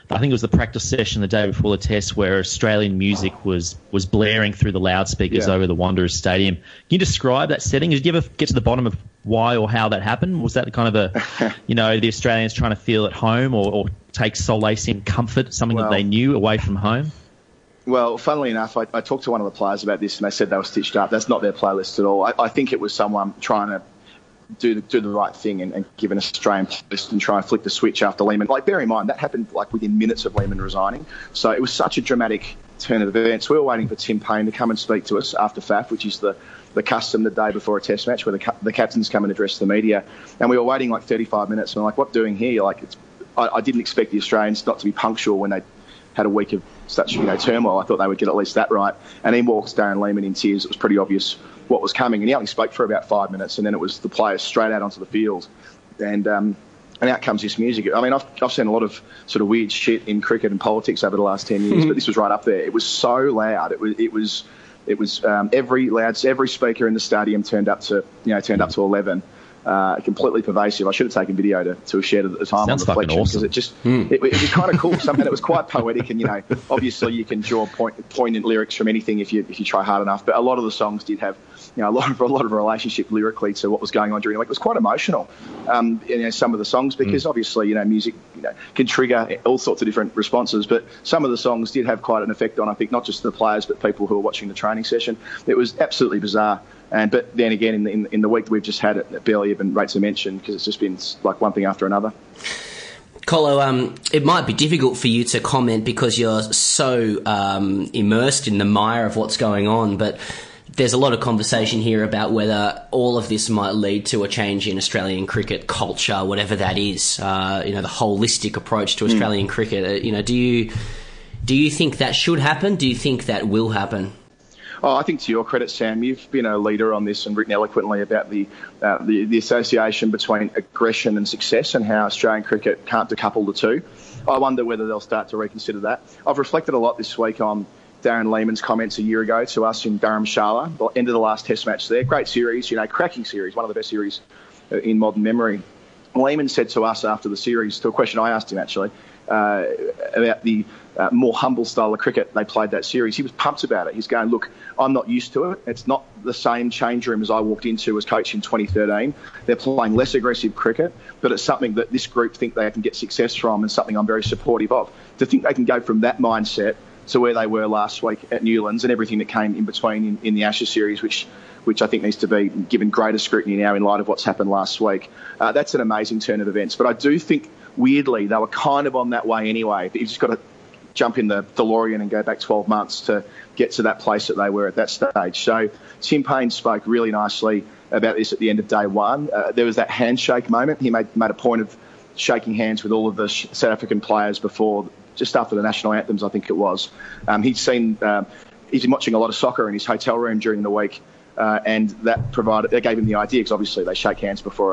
I think it was the practice session the day before the test where Australian music was blaring through the loudspeakers over the Wanderers Stadium. Can you describe that setting? Did you ever get to the bottom of why or how that happened? Was that kind of the Australians trying to feel at home or take solace in comfort, something that they knew away from home? Well, funnily enough, I talked to one of the players about this, and they said they were stitched up. That's not their playlist at all. I think it was someone trying to do the right thing and give an Australian playlist and try and flick the switch after Lehmann. Like, bear in mind, that happened like within minutes of Lehmann resigning. So it was such a dramatic turn of events. We were waiting for Tim Payne to come and speak to us after FAF, which is the custom the day before a test match where the captains come and address the media. And we were waiting like 35 minutes. And I'm like, what doing here? Like, I didn't expect the Australians not to be punctual when they had a week of such turmoil. I thought they would get at least that right. And then walks Darren Lehmann in tears. It was pretty obvious what was coming. And he only spoke for about 5 minutes, and then it was the players straight out onto the field. And out comes this music. I mean, I've seen a lot of sort of weird shit in cricket and politics over the last 10 years, but this was right up there. It was so loud. It was every speaker in the stadium turned up to 11. Completely pervasive. I should have taken video to have shared it at the time. Sounds on Reflection, fucking awesome. Because it was kind of cool. And it was quite poetic, and obviously you can draw poignant lyrics from anything if you try hard enough. But a lot of the songs did have a lot of relationship lyrically to what was going on during the week. It was quite emotional. Some of the songs, because obviously music can trigger all sorts of different responses. But some of the songs did have quite an effect on, I think, not just the players but people who were watching the training session. It was absolutely bizarre. But then again, in the week that we've just had, it barely even rates a mention because it's just been like one thing after another. Colo, it might be difficult for you to comment because you're so immersed in the mire of what's going on, but there's a lot of conversation here about whether all of this might lead to a change in Australian cricket culture, whatever that is. The holistic approach to Australian cricket. Do you think that should happen? Do you think that will happen? Oh, I think to your credit, Sam, you've been a leader on this and written eloquently about the association between aggression and success and how Australian cricket can't decouple the two. I wonder whether they'll start to reconsider that. I've reflected a lot this week on Darren Lehmann's comments a year ago to us in Dharamshala, the end of the last test match there. Great series, cracking series, one of the best series in modern memory. Lehmann said to us after the series, to a question I asked him actually, about the more humble style of cricket they played that series. He was pumped about it. He's going, look, I'm not used to it. It's not the same change room as I walked into as coach in 2013. They're playing less aggressive cricket, but it's something that this group think they can get success from and something I'm very supportive of. To think they can go from that mindset to where they were last week at Newlands and everything that came in between in the Ashes series, which I think needs to be given greater scrutiny now in light of what's happened last week. That's an amazing turn of events. But I do think, weirdly, they were kind of on that way anyway. But you've just got to jump in the DeLorean and go back 12 months to get to that place that they were at that stage. So Tim Payne spoke really nicely about this at the end of day one. There was that handshake moment. He made a point of shaking hands with all of the South African players just after the national anthems, I think it was. He's been watching a lot of soccer in his hotel room during the week. And that gave him the idea, because obviously they shake hands before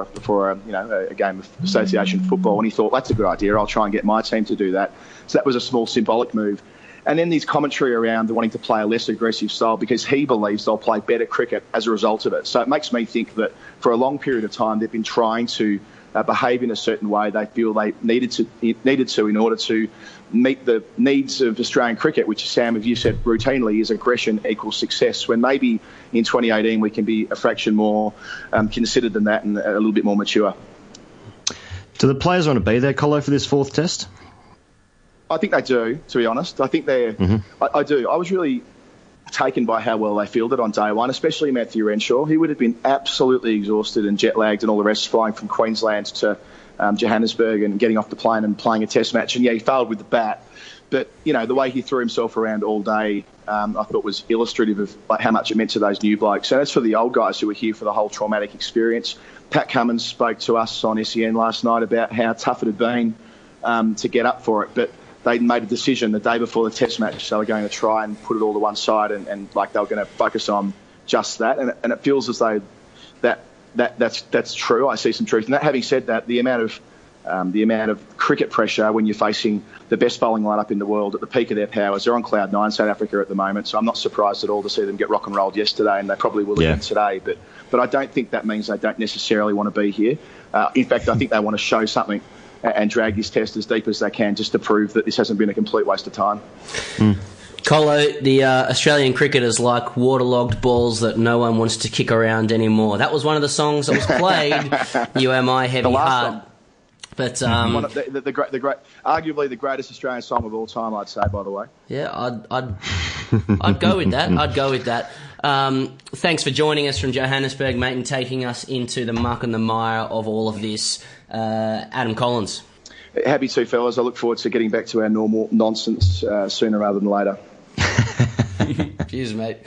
a game of association football, and he thought, that's a good idea, I'll try and get my team to do that. So that was a small symbolic move. And then there's commentary around wanting to play a less aggressive style because he believes they'll play better cricket as a result of it. So it makes me think that for a long period of time they've been trying to behave in a certain way they feel they needed to in order to meet the needs of Australian cricket, which, Sam, as you said routinely, is aggression equals success, when maybe in 2018 we can be a fraction more considered than that and a little bit more mature. Do the players want to be there, Colo, for this fourth test? I think they do, to be honest. I think they're... I do. I was really taken by how well they fielded on day one, especially Matthew Renshaw. He would have been absolutely exhausted and jet-lagged and all the rest, flying from Queensland to Johannesburg and getting off the plane and playing a test match. And, yeah, he failed with the bat. But, the way he threw himself around all day, I thought was illustrative of how much it meant to those new blokes. And as for the old guys who were here for the whole traumatic experience, Pat Cummins spoke to us on SEN last night about how tough it had been to get up for it. But they'd made a decision the day before the test match. They were going to try and put it all to one side and they were going to focus on just that. And it feels as though that's true. I see some truth in that. Having said that, the amount of cricket pressure when you're facing the best bowling lineup in the world at the peak of their powers, they're on cloud nine, South Africa, at the moment. So I'm not surprised at all to see them get rock and rolled yesterday, and they probably will again today. But I don't think that means they don't necessarily want to be here. In fact, I think they want to show something. and drag this test as deep as they can just to prove that this hasn't been a complete waste of time. Colo, the Australian cricketers like waterlogged balls that no one wants to kick around anymore. That was one of the songs that was played. You Am I, Heavy Heart. Song. But One of the great, arguably the greatest Australian song of all time, I'd say. By the way, yeah, I'd go with that. I'd go with that. Thanks for joining us from Johannesburg, mate, and taking us into the muck and the mire of all of this. Adam Collins. Happy to, fellas. I look forward to getting back to our normal nonsense sooner rather than later. Cheers, mate.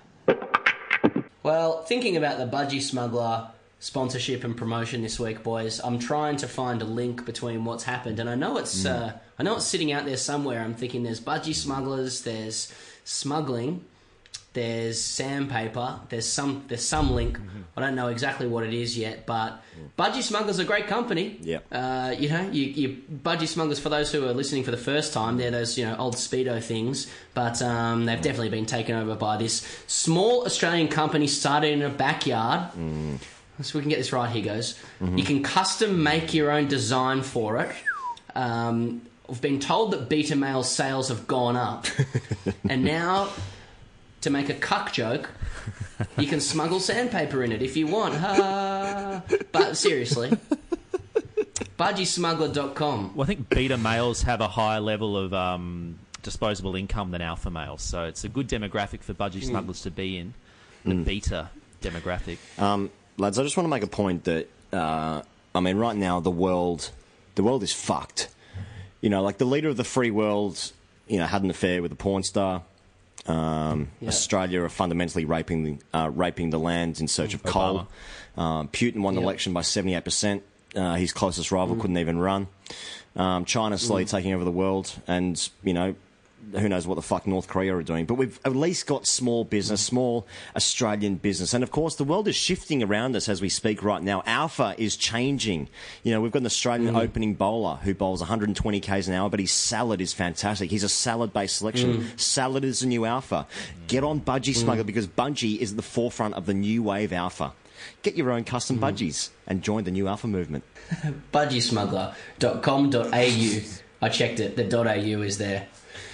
Well, thinking about the Budgie Smuggler sponsorship and promotion this week, boys, I'm trying to find a link between what's happened, and I know it's sitting out there somewhere. I'm thinking there's Budgie Smugglers, there's smuggling, there's sandpaper, there's some link. I don't know exactly what it is yet, but Budgie Smugglers are a great company. Yeah. You Budgie Smugglers, for those who are listening for the first time, they're those old Speedo things, but they've definitely been taken over by this small Australian company started in a backyard. So we can get this right, here goes. You can custom make your own design for it. We've been told that beta male sales have gone up. And now, to make a cuck joke, you can smuggle sandpaper in it if you want. But seriously, budgiesmuggler.com. Well, I think beta males have a higher level of disposable income than alpha males, so it's a good demographic for budgie smugglers to be in, the beta demographic. Lads, I just want to make a point that, right now the world is fucked. Like the leader of the free world, had an affair with a porn star. Australia are fundamentally raping the land in search of coal. Putin won the election by 78%. His closest rival couldn't even run. China's slowly taking over the world, and who knows what the fuck North Korea are doing. But we've at least got small business, small Australian business. And, of course, the world is shifting around us as we speak right now. Alpha is changing. We've got an Australian opening bowler who bowls 120 k's an hour, but his salad is fantastic. He's a salad-based selection. Salad is the new alpha. Get on Budgie Smuggler, because Budgie is at the forefront of the new wave alpha. Get your own custom budgies and join the new alpha movement. budgiesmuggler.com.au. I checked it. The .au is there.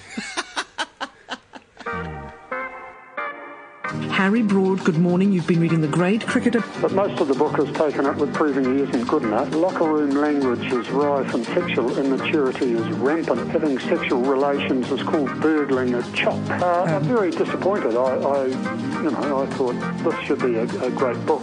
Harry Broad, good morning. You've been reading The Grade Cricketer. But most of the book has taken up with proving he isn't good enough. Locker room language is rife and sexual immaturity is rampant. Having sexual relations is called burgling a chop. I'm very disappointed. I thought this should be a great book.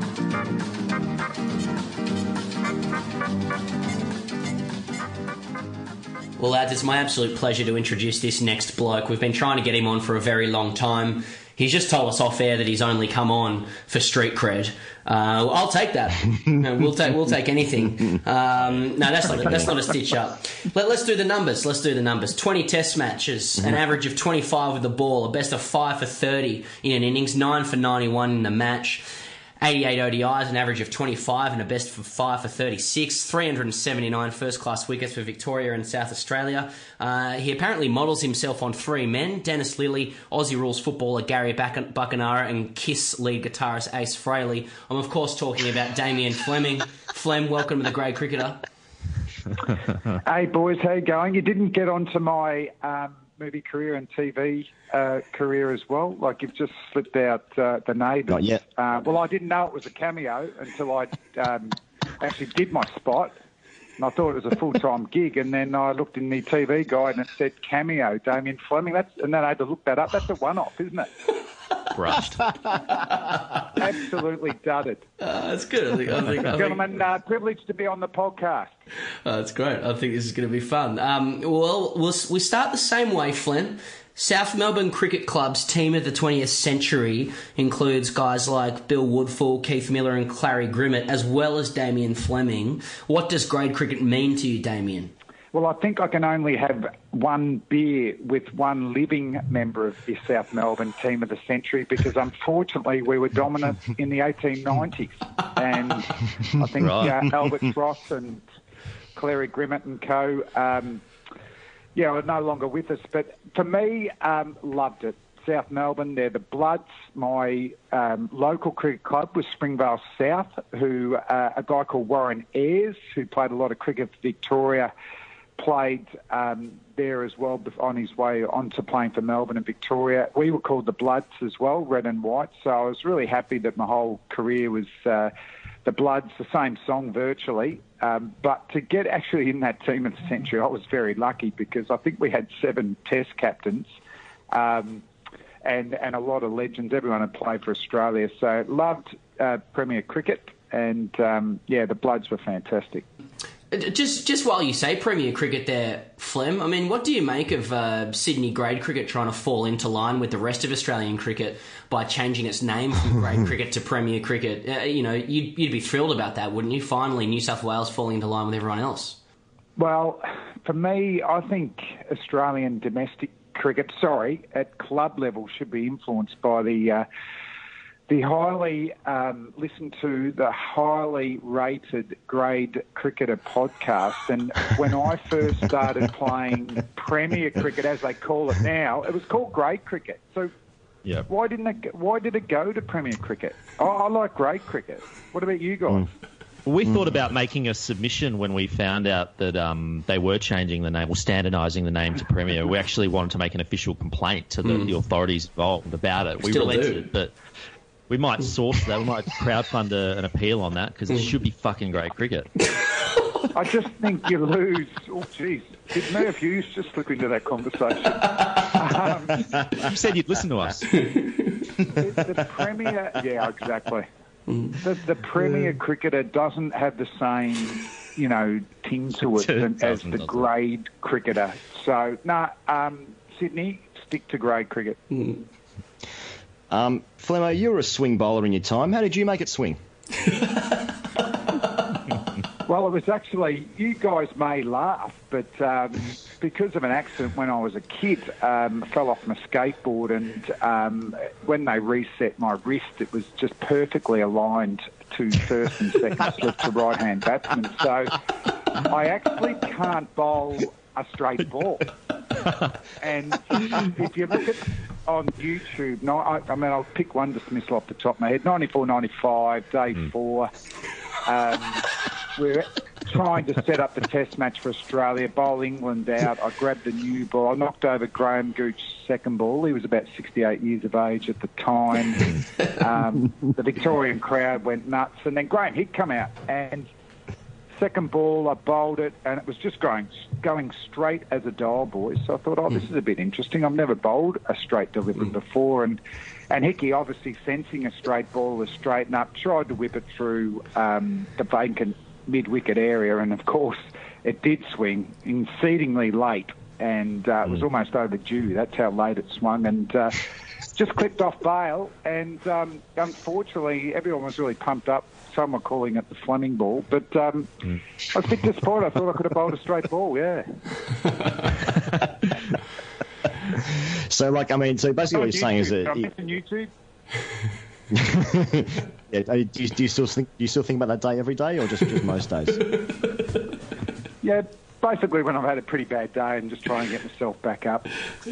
Well, lads, it's my absolute pleasure to introduce this next bloke. We've been trying to get him on for a very long time. He's just told us off air that he's only come on for street cred. I'll take that. We'll take anything. No, that's not a stitch up. Let's do the numbers. 20 test matches, an average of 25 with the ball, a best of 5 for 30 in an innings, 9 for 91 in the match. 88 ODIs, an average of 25 and a best for 5 for 36, 379 first-class wickets for Victoria and South Australia. He apparently models himself on 3 men, Dennis Lilly, Aussie Rules footballer Gary Buckenara, and KISS lead guitarist Ace Frehley. I'm, of course, talking about Damien Fleming. Flem, welcome to The Grade Cricketer. Hey, boys, how you going? You didn't get onto my movie career and TV career as well. Like, you've just slipped out The Neighbours. Not yet. Well, I didn't know it was a cameo until I actually did my spot, and I thought it was a full-time gig, and then I looked in the TV guide and it said cameo, Damien Fleming. And then I had to look that up. That's a one-off, isn't it? Brushed. Absolutely dudded. That's good. I think Gentlemen, privileged to be on the podcast. That's great. I think this is going to be fun. We start the same way, Flynn. South Melbourne Cricket Club's team of the 20th century includes guys like Bill Woodfull, Keith Miller and Clary Grimmett, as well as Damien Fleming. What does grade cricket mean to you, Damien? Well, I think I can only have one beer with one living member of the South Melbourne team of the century, because unfortunately we were dominant in the 1890s. And I think Albert Frost and Clary Grimmett and co, are no longer with us. But for me, loved it. South Melbourne. They're the Bloods. My local cricket club was Springvale South, who a guy called Warren Ayres, who played a lot of cricket for Victoria, played there as well on his way on to playing for Melbourne and Victoria. We were called the Bloods as well, red and white. So I was really happy that my whole career was the Bloods, the same song virtually. But to get actually in that team at the Century, I was very lucky because I think we had 7 Test captains and a lot of legends. Everyone had played for Australia. So loved Premier Cricket and, the Bloods were fantastic. Just while you say Premier Cricket there, Flem, I mean, what do you make of Sydney grade cricket trying to fall into line with the rest of Australian cricket by changing its name from grade cricket to Premier Cricket? You'd be thrilled about that, wouldn't you? Finally, New South Wales falling into line with everyone else. Well, for me, I think Australian domestic cricket, at club level, should be influenced by the highly listened to, the highly rated Grade Cricketer podcast. And when I first started playing Premier Cricket, as they call it now, it was called Grade Cricket. So why did it go to Premier Cricket? I like Grade Cricket. What about you guys? We thought about making a submission when we found out that they were changing the name or standardising the name to Premier. We actually wanted to make an official complaint to the authorities involved about it. We relented, but we might source that. We might crowdfund an appeal on that because it should be fucking Grade Cricket. I just think you lose. Oh, jeez. Did Merv Hughes just slip into that conversation? You said you'd listen to us. The Premier... Yeah, exactly. The Premier Cricketer doesn't have the same, ting to it as the Grade Cricketer. So, Sydney, stick to Grade Cricket. Flemo, you were a swing bowler in your time. How did you make it swing? Well, it was actually, you guys may laugh, but because of an accident when I was a kid, I fell off my skateboard, and when they reset my wrist, it was just perfectly aligned to first and second slip to right-hand batsman. So I actually can't bowl a straight ball. And if you look at on YouTube, I'll pick one dismissal off the top of my head, 94-95, day 4. We're trying to set up the test match for Australia, bowl England out. I grabbed the new ball. I knocked over Graham Gooch's second ball. He was about 68 years of age at the time. The Victorian crowd went nuts. And then Graham Hick come out. And second ball, I bowled it, and it was just going straight as a dial, boys. So I thought, this is a bit interesting. I've never bowled a straight delivery before. And Hickey, obviously sensing a straight ball was straighten up, tried to whip it through the vacant mid-wicket area, and of course it did swing exceedingly late, and it was almost overdue. That's how late it swung, and just clipped off bail, and unfortunately everyone was really pumped up. Some were calling it the Fleming ball, but I was a bit disappointed. I thought I could have bowled a straight ball, yeah. So basically what you're saying is that... I'm missing YouTube. Do you still think about that day every day, or just most days? Yeah, basically when I've had a pretty bad day and just try and get myself back up.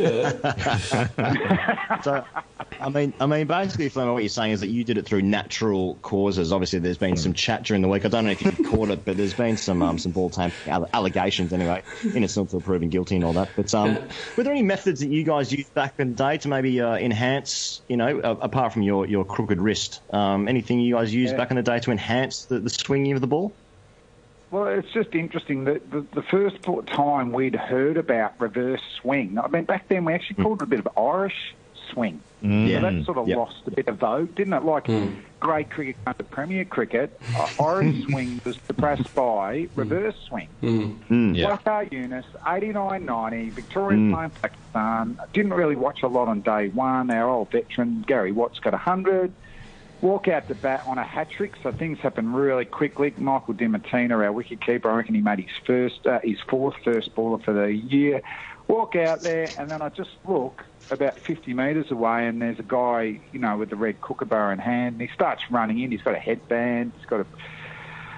So, basically, Flemo, what you're saying is that you did it through natural causes. Obviously, there's been some chat during the week. I don't know if you caught it, but there's been some ball tampering allegations anyway, innocent until proven guilty and all that. But were there any methods that you guys used back in the day to maybe enhance, apart from your crooked wrist, anything you guys used back in the day to enhance the swinging of the ball? Well, it's just interesting that the first time we'd heard about reverse swing, back then we actually called it a bit of Irish swing. So that sort of lost a bit of vogue, didn't it? Like grade cricket under Premier Cricket, Irish swing was surpassed by reverse swing. Waqar Younis, 89-90, Victoria's playing Pakistan. Didn't really watch a lot on day one. Our old veteran, Gary Watts, got 100. Walk out to bat on a hat-trick, so things happen really quickly. Michael Dimartina, our wicket-keeper, I reckon he made his fourth first baller for the year. Walk out there, and then I just look about 50 metres away, and there's a guy, with the red kookaburra in hand, and he starts running in. He's got a headband, he's got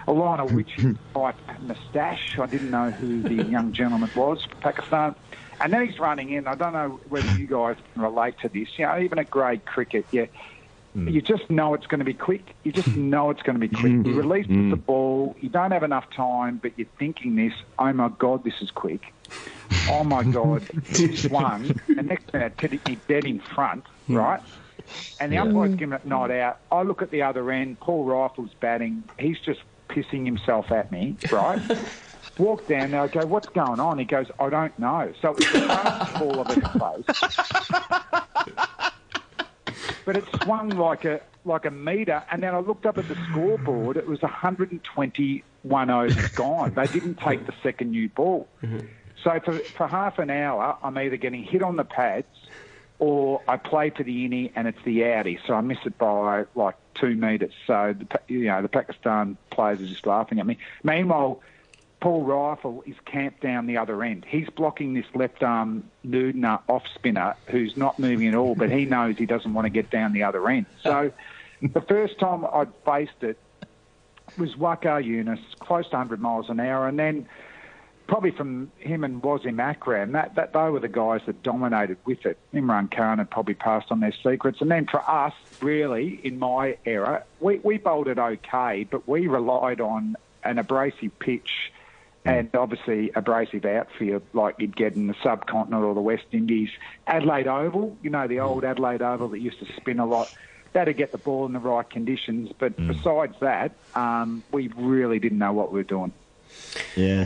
a Lionel Richie type moustache. I didn't know who the young gentleman was for Pakistan. And then he's running in. I don't know whether you guys can relate to this. You know, even at grade cricket, you just know it's going to be quick. You just know it's going to be quick. You release the ball. You don't have enough time, but you're thinking this, oh, my God, this is quick. Oh, my God, this one. And next minute, he's dead in front, right? And the umpire's giving it not out. I look at the other end. Paul Rifle's batting. He's just pissing himself at me, right? Walk down there. I go, what's going on? He goes, I don't know. So it's the fastest ball I've ever faced. But it swung like a metre, and then I looked up at the scoreboard. It was 121 overs gone. They didn't take the second new ball. So for half an hour, I'm either getting hit on the pads or I play for the innie and it's the outie. So I miss it by like 2 metres. So the Pakistan players are just laughing at me. Meanwhile, Paul Rifle is camped down the other end. He's blocking this left-arm Nudna off-spinner who's not moving at all, but he knows he doesn't want to get down the other end. So the first time I'd faced it was Waqar Younis, close to 100 miles an hour, and then probably from him and Wasim Akram, that they were the guys that dominated with it. Imran Khan had probably passed on their secrets. And then for us, really, in my era, we bowled it okay, but we relied on an abrasive pitch and obviously abrasive outfield like you'd get in the subcontinent or the West Indies. Adelaide Oval, you know, the old Adelaide Oval that used to spin a lot, that'd get the ball in the right conditions. But besides that, we really didn't know what we were doing. Yeah.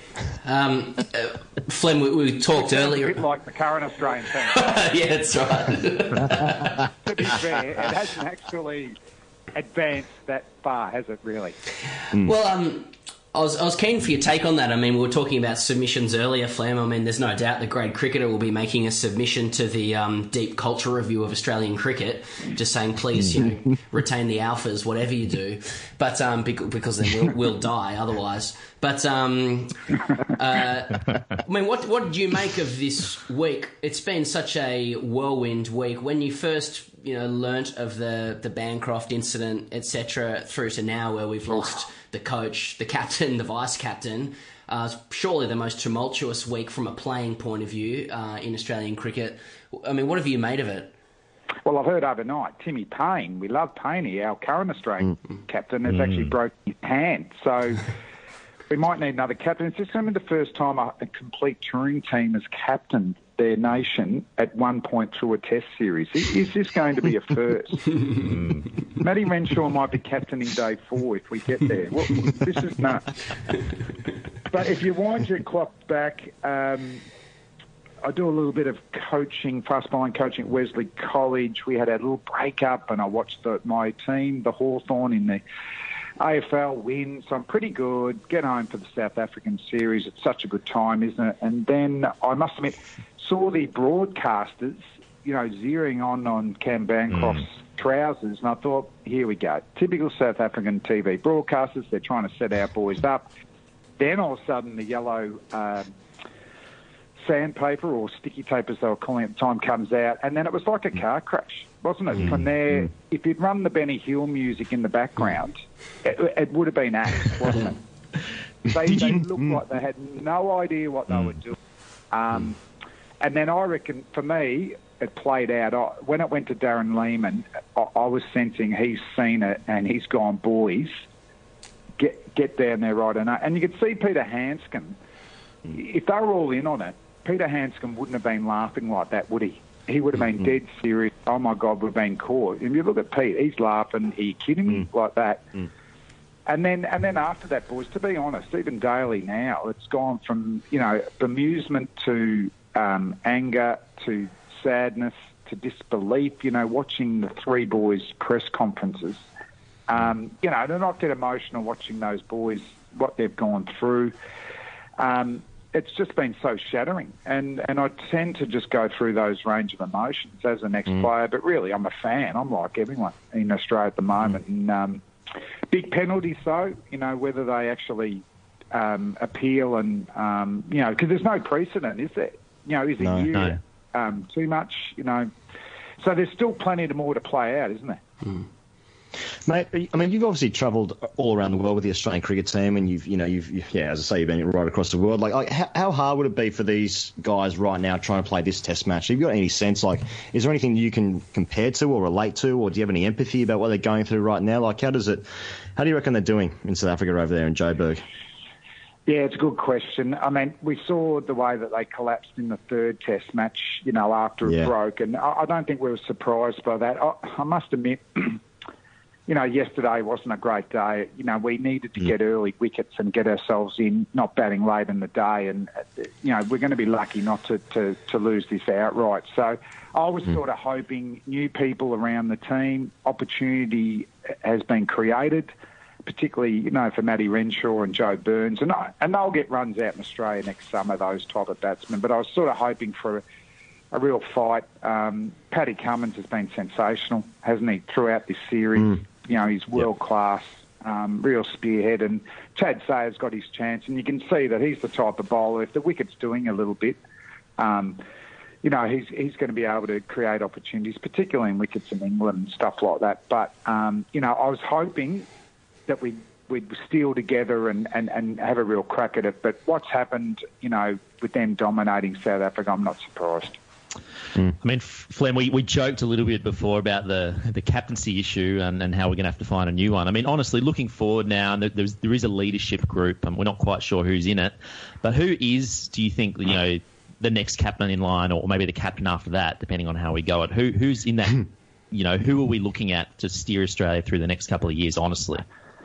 Flem, we talked earlier. A bit like the current Australian team. Yeah, that's right. To be fair, it hasn't actually advanced that far, has it, really? Well, I was keen for your take on that. I mean, we were talking about submissions earlier, Flem. I mean, there's no doubt the Grade Cricketer will be making a submission to the Deep Culture Review of Australian Cricket, just saying, please, retain the alphas, whatever you do, but because then we'll die otherwise. But I mean, what did you make of this week? It's been such a whirlwind week. When you first learnt of the Bancroft incident, etc., through to now, where we've lost the coach, the captain, the vice-captain, surely the most tumultuous week from a playing point of view in Australian cricket. I mean, what have you made of it? Well, I've heard overnight, Timmy Payne, we love Payne, our current Australian captain, has actually broken his hand. So we might need another captain. It's just going to be the first time a complete touring team has captained their nation at one point through a test series. Is this going to be a first? Matty Renshaw might be captaining day 4 if we get there. Well, this is nuts. But if you wind your clock back, I do a little bit of coaching, fast bowling coaching at Wesley College. We had a little break-up and I watched my team, the Hawthorn, in the AFL win, so I'm pretty good. Get home for the South African series. It's such a good time, isn't it? And then I must admit, saw the broadcasters, zeroing on Cam Bancroft's trousers, and I thought, here we go. Typical South African TV broadcasters. They're trying to set our boys up. Then all of a sudden, the yellow sandpaper or sticky tape, as they were calling it at the time, comes out, and then it was like a car crash, wasn't it? From there, if you'd run the Benny Hill music in the background, it would have been act, wasn't it? They looked like they had no idea what they were doing. And then I reckon, for me, it played out. When it went to Darren Lehmann, I was sensing he's seen it and he's gone, boys, get down there right enough. And you could see Peter Hanscom, if they were all in on it, Peter Hanscom wouldn't have been laughing like that, would he? He would have been dead serious. Oh, my God, we've been caught. And you look at Pete, he's laughing. Are you kidding me? Like that. And then after that, boys, to be honest, even daily now, it's gone from, bemusement to anger to sadness to disbelief, watching the three boys' press conferences. To not get emotional watching those boys, what they've gone through. It's just been so shattering. And I tend to just go through those range of emotions as an ex-player. But really, I'm a fan. I'm like everyone in Australia at the moment. And big penalties, though, whether they actually appeal and, because there's no precedent, is there? Is a year too much? So there's still plenty more to play out, isn't there? Mate, I mean, you've obviously travelled all around the world with the Australian cricket team, and you've as I say, you've been right across the world. Like how hard would it be for these guys right now trying to play this Test match? Have you got any sense? Like, is there anything you can compare to or relate to, or do you have any empathy about what they're going through right now? Like, how do you reckon they're doing in South Africa over there in Joburg? Yeah, it's a good question. I mean, we saw the way that they collapsed in the third Test match, after it broke, and I don't think we were surprised by that. I must admit, yesterday wasn't a great day. We needed to get early wickets and get ourselves in, not batting late in the day, and we're going to be lucky not to lose this outright. So I was sort of hoping new people around the team, opportunity has been created, particularly, for Matty Renshaw and Joe Burns. And they'll get runs out in Australia next summer, those type of batsmen. But I was sort of hoping for a real fight. Paddy Cummins has been sensational, hasn't he, throughout this series? He's world-class, real spearhead. And Chad Sayer's got his chance. And you can see that he's the type of bowler, if the wicket's doing a little bit, he's going to be able to create opportunities, particularly in wickets in England and stuff like that. But, I was hoping that we'd steal together and have a real crack at it. But what's happened, with them dominating South Africa, I'm not surprised. I mean, Flem, we joked a little bit before about the captaincy issue and how we're going to have to find a new one. I mean, honestly, looking forward now, and there is a leadership group, and we're not quite sure who's in it. But do you think, the next captain in line, or maybe the captain after that, depending on how we go? Who's in that? Who are we looking at to steer Australia through the next couple of years, honestly?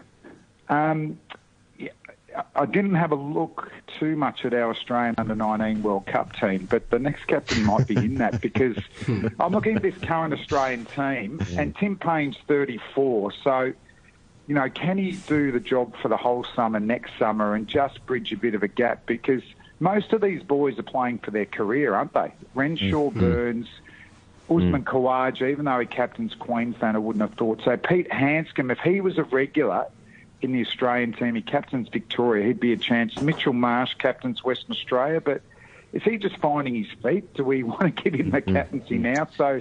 I didn't have a look too much at our Australian under-19 World Cup team, but the next captain might be in that, because I'm looking at this current Australian team, and Tim Payne's 34, so, can he do the job for the whole summer next summer and just bridge a bit of a gap? Because most of these boys are playing for their career, aren't they? Renshaw, Burns, Usman Khawaja, even though he captains Queensland, I wouldn't have thought so. Pete Hanscom, if he was a regular in the Australian team, he captains Victoria, he'd be a chance. Mitchell Marsh captains Western Australia, but is he just finding his feet? Do we want to give him the captaincy now? So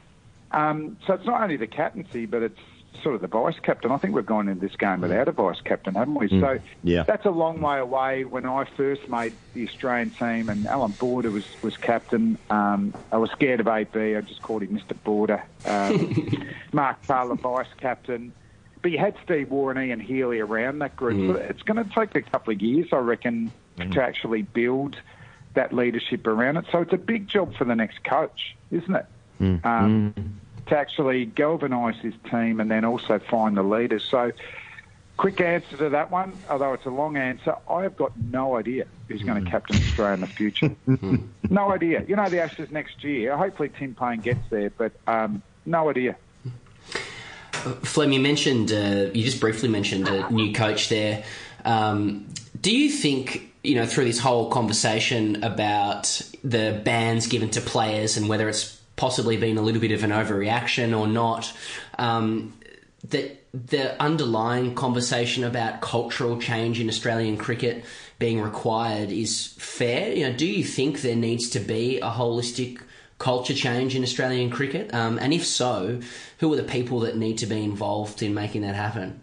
it's not only the captaincy, but it's sort of the vice captain. I think we've gone into this game without a vice captain, haven't we? So that's a long way away. When I first made the Australian team and Alan Border was captain, I was scared of AB. I just called him Mr. Border. Mark Taylor, vice captain. But you had Steve Waugh and Ian Healy around that group. So it's going to take a couple of years, I reckon, to actually build that leadership around it. So it's a big job for the next coach, isn't it? To actually galvanise his team and then also find the leaders. So quick answer to that one, although it's a long answer, I have got no idea who's going to captain Australia in the future. No idea. The Ashes next year, hopefully Tim Payne gets there, but no idea. Flem, you just briefly mentioned a new coach there. Do you think, through this whole conversation about the bans given to players and whether it's possibly been a little bit of an overreaction or not, that the underlying conversation about cultural change in Australian cricket being required is fair? Do you think there needs to be a holistic culture change in Australian cricket? And if so, who are the people that need to be involved in making that happen?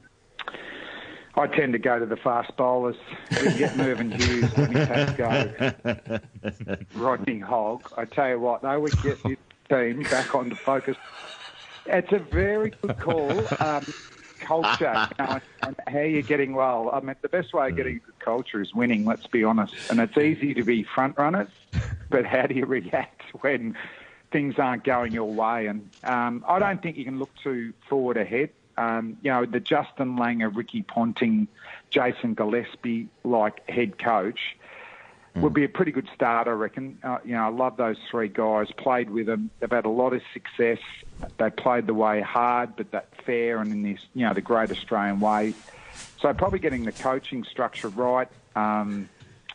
I tend to go to the fast bowlers. We get Mervyn Hughes, let me have a go. Rodney Hogg. I tell you what, they would get this team back onto focus. It's a very good call. Culture, and how you're getting well. I mean, the best way of getting good culture is winning, let's be honest. And it's easy to be front runners, but how do you react when things aren't going your way? And I don't think you can look too forward ahead. The Justin Langer, Ricky Ponting, Jason Gillespie like head coach would be a pretty good start, I reckon. I love those three guys. Played with them. They've had a lot of success. They played the way hard, but that fair and in this, the great Australian way. So probably getting the coaching structure right, and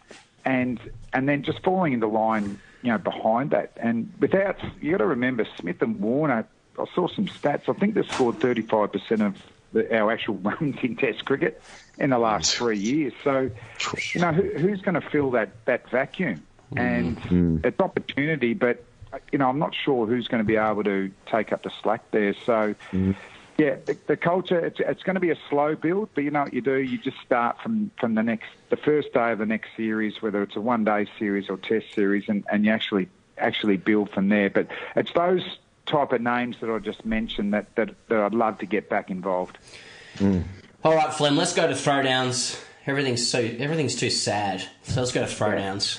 then just falling into line, behind that. And you got to remember Smith and Warner. I saw some stats. I think they've scored 35% of our actual runs in Test cricket in the last 3 years. So, who's going to fill that vacuum? And it's opportunity, but, I'm not sure who's going to be able to take up the slack there. So, Yeah, the culture, it's going to be a slow build, but you know what you do? You just start from the first day of the next series, whether it's a one-day series or test series, and you actually build from there. But it's those type of names that I just mentioned that I'd love to get back involved. All right, Flem, let's go to throwdowns. Everything's too sad, so let's go to throwdowns.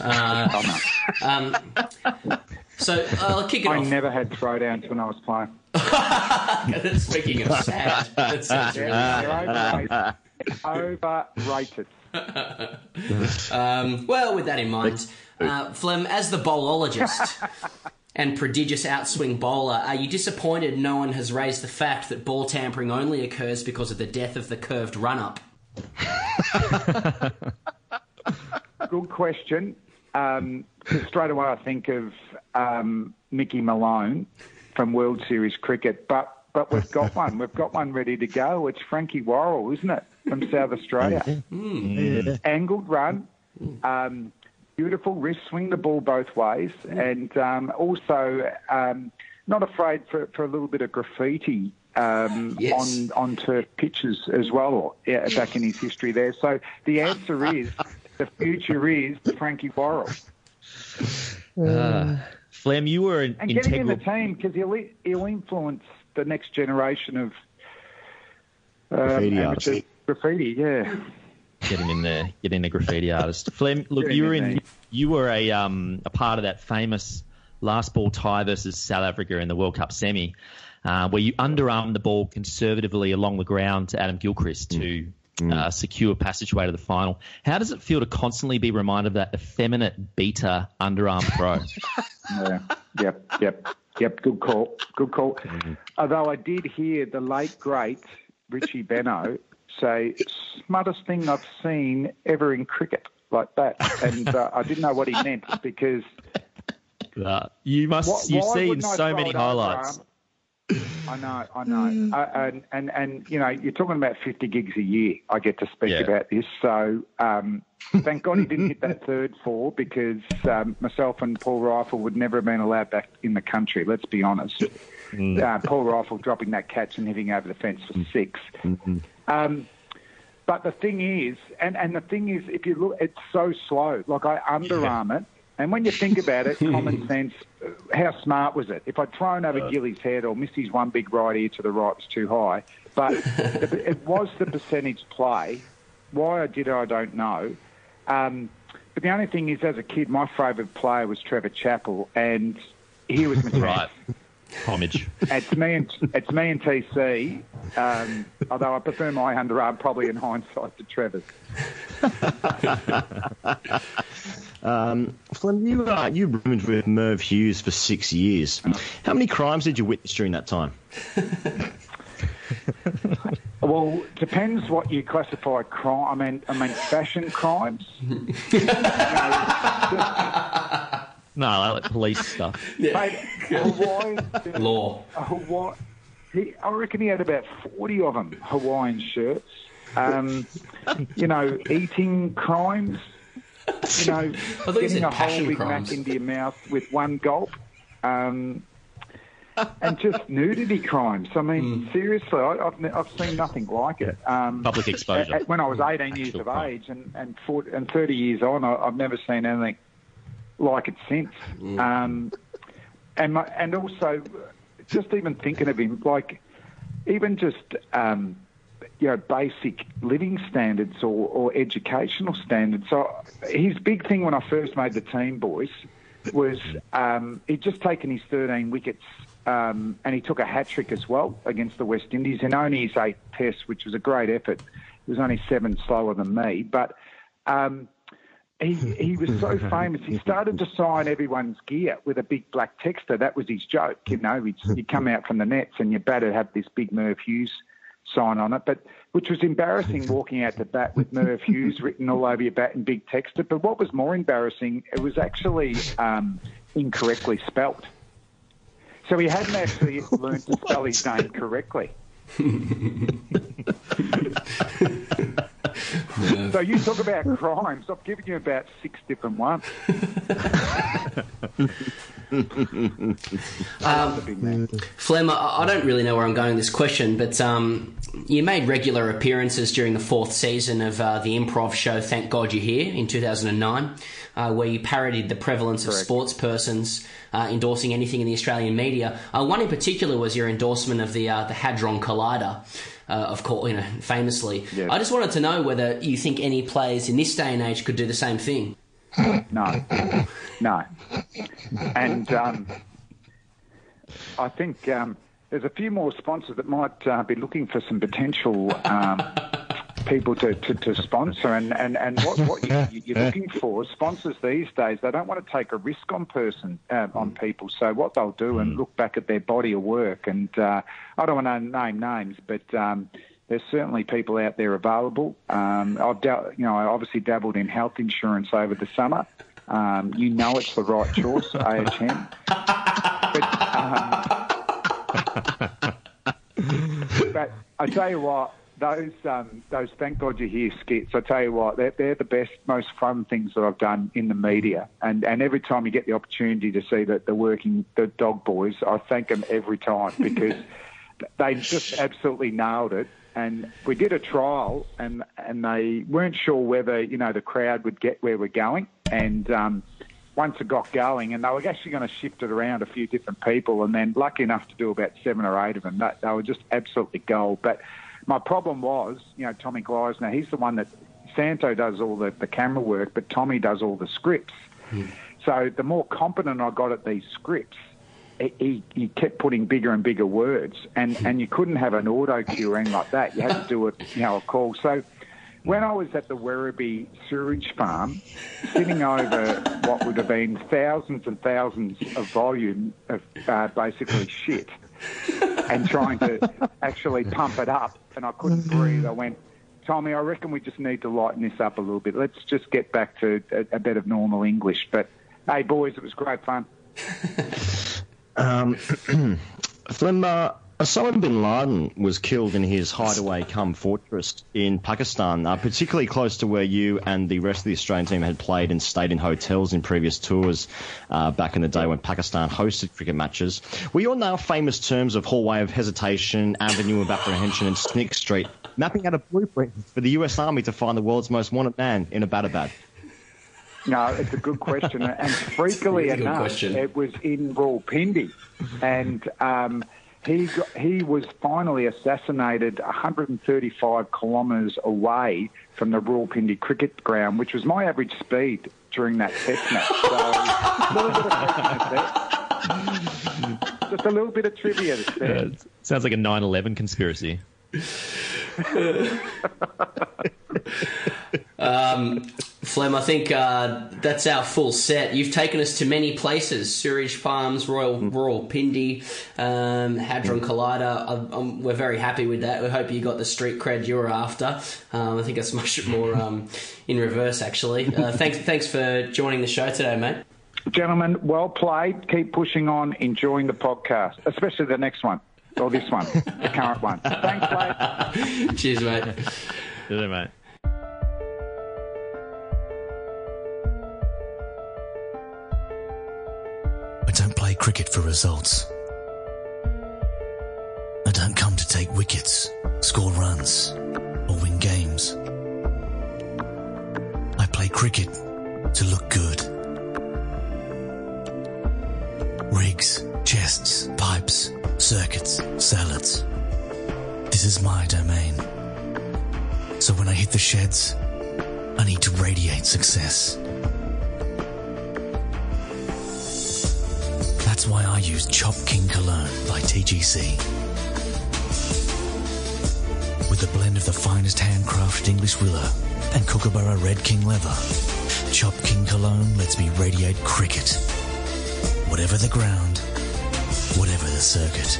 So I'll kick it off. I never had throwdowns when I was playing. Speaking of sad, that sounds really overrated. Well, with that in mind, Flem, as the bowlologist and prodigious outswing bowler, are you disappointed no one has raised the fact that ball tampering only occurs because of the death of the curved run-up? Good question. Straight away I think of Mickey Malone from World Series cricket, but we've got one. We've got one ready to go. It's Frankie Worrell, isn't it, from South Australia? Angled run, beautiful wrist, swing the ball both ways, and also not afraid for a little bit of graffiti on turf pitches as well, back in his history there. So the answer is, the future is Frankie Worrell. Flem, you were an integral... getting in the team, because he'll influence the next generation of graffiti artists. Graffiti, yeah. Get him in there. Get in a graffiti artist. Flem, look, you were a part of that famous last ball tie versus South Africa in the World Cup semi, where you underarmed the ball conservatively along the ground to Adam Gilchrist to secure passageway to the final. How does it feel to constantly be reminded of that effeminate beater underarm throw? Yep. Good call. Although I did hear the late great Richie Benaud say, "Smartest thing I've seen ever in cricket," like that, and I didn't know what he meant, because you've seen so many highlights. I know. And you know, you're talking about 50 gigs a year I get to speak about this. So thank God he didn't hit that third four, because myself and Paul Rifle would never have been allowed back in the country, let's be honest. Paul Rifle dropping that catch and hitting over the fence for six. But the thing is, if you look, it's so slow. Like, I underarm it. And when you think about it, common sense, how smart was it? If I'd thrown over Gilly's head or missed his one big right ear to the right, was too high. But it was the percentage play. Why I did it, I don't know. But the only thing is, as a kid, my favourite player was Trevor Chappell, and he was my right. Homage. It's me and TC, although I prefer my underarm probably in hindsight to Trevor's. Flem, you roomed with Merv Hughes for 6 years. How many crimes did you witness during that time? Well, depends what you classify crime. I mean fashion crimes. No, I like police stuff. Mate, Hawaii, law. I reckon he had about 40 of them, Hawaiian shirts. Eating crimes. Getting a whole Big Mac into your mouth with one gulp. And just nudity crimes. I mean, seriously, I've seen nothing like it. Public exposure. When I was 18 years of age and 30 years on, I've never seen anything like it since. And also, just even thinking of him, like, even just basic living standards or educational standards. So his big thing when I first made the team, boys, was he'd just taken his 13 wickets and he took a hat-trick as well against the West Indies in only his 8 tests, which was a great effort. He was only 7 slower than me. But he was so famous. He started to sign everyone's gear with a big black texter. That was his joke. He'd come out from the nets and your bat would have this big Merv Hughes sign on it, which was embarrassing, walking out to bat with Merv Hughes written all over your bat in big texter. But what was more embarrassing, it was actually incorrectly spelt. So he hadn't actually learned to spell his name correctly. So you talk about crimes, I've given you about 6 different ones. Flem, I don't really know where I'm going with this question, but you made regular appearances during the 4th season of the improv show Thank God You're Here in 2009, where you parodied the prevalence of sports persons endorsing anything in the Australian media. One in particular was your endorsement of the Hadron Collider, of course, famously. Yes. I just wanted to know whether you think any players in this day and age could do the same thing. No. And I think there's a few more sponsors that might be looking for some potential people to sponsor. And what you're looking for, sponsors these days, they don't want to take a risk on people. So what they'll do and look back at their body of work. And I don't want to name names, but there's certainly people out there available. I obviously dabbled in health insurance over the summer. It's the right choice, AHM. But I tell you what, those Thank God You're Here skits, I tell you what, they're the best, most fun things that I've done in the media. And every time you get the opportunity to see the dog boys, I thank them every time because they just absolutely nailed it. And we did a trial, and they weren't sure whether the crowd would get where we're going. And once it got going, and they were actually going to shift it around a few different people, and then lucky enough to do about 7 or 8 of them. They were just absolutely gold. But my problem was, Tommy Gleisner, he's the one that Santo does all the camera work, but Tommy does all the scripts. So the more competent I got at these scripts, he kept putting bigger and bigger words, and you couldn't have an auto cue or anything like that. You had to do a call. So when I was at the Werribee sewage farm, sitting over what would have been thousands and thousands of volume of basically shit, and trying to actually pump it up, and I couldn't breathe, I went, Tommy, I reckon we just need to lighten this up a little bit. Let's just get back to a bit of normal English. But, hey, boys, it was great fun. Flem, Osama bin Laden was killed in his hideaway cum fortress in Pakistan, particularly close to where you and the rest of the Australian team had played and stayed in hotels in previous tours back in the day when Pakistan hosted cricket matches. Were your now famous terms of hallway of hesitation, avenue of apprehension and Snick Street mapping out a blueprint for the US Army to find the world's most wanted man in Abbottabad? No, it's a good question. And freakily enough, it was in Rawalpindi. And he was finally assassinated 135 kilometres away from the Rawalpindi cricket ground, which was my average speed during that test match. So, just a little bit of trivia there. Sounds like a 9/11 conspiracy. Flem, I think that's our full set. You've taken us to many places: Sewage Farms, Rawalpindi, Hadron Collider. We're very happy with that. We hope you got the street cred you were after. I think it's much more in reverse, actually. Thanks for joining the show today, mate. Gentlemen, well played. Keep pushing on, enjoying the podcast, especially the next one. Or this one, the current one. Thanks, mate. Cheers, mate. Cheers, mate. I don't play cricket for results. I don't come to take wickets, score runs, or win games. I play cricket to look good. Rigs, chests, pipes, circuits, salads. This is my domain. So when I hit the sheds, I need to radiate success. That's why I use Chop King Cologne by TGC. With a blend of the finest handcrafted English willow and Kookaburra Red King leather, Chop King Cologne lets me radiate cricket. Whatever the ground, whatever the circuit.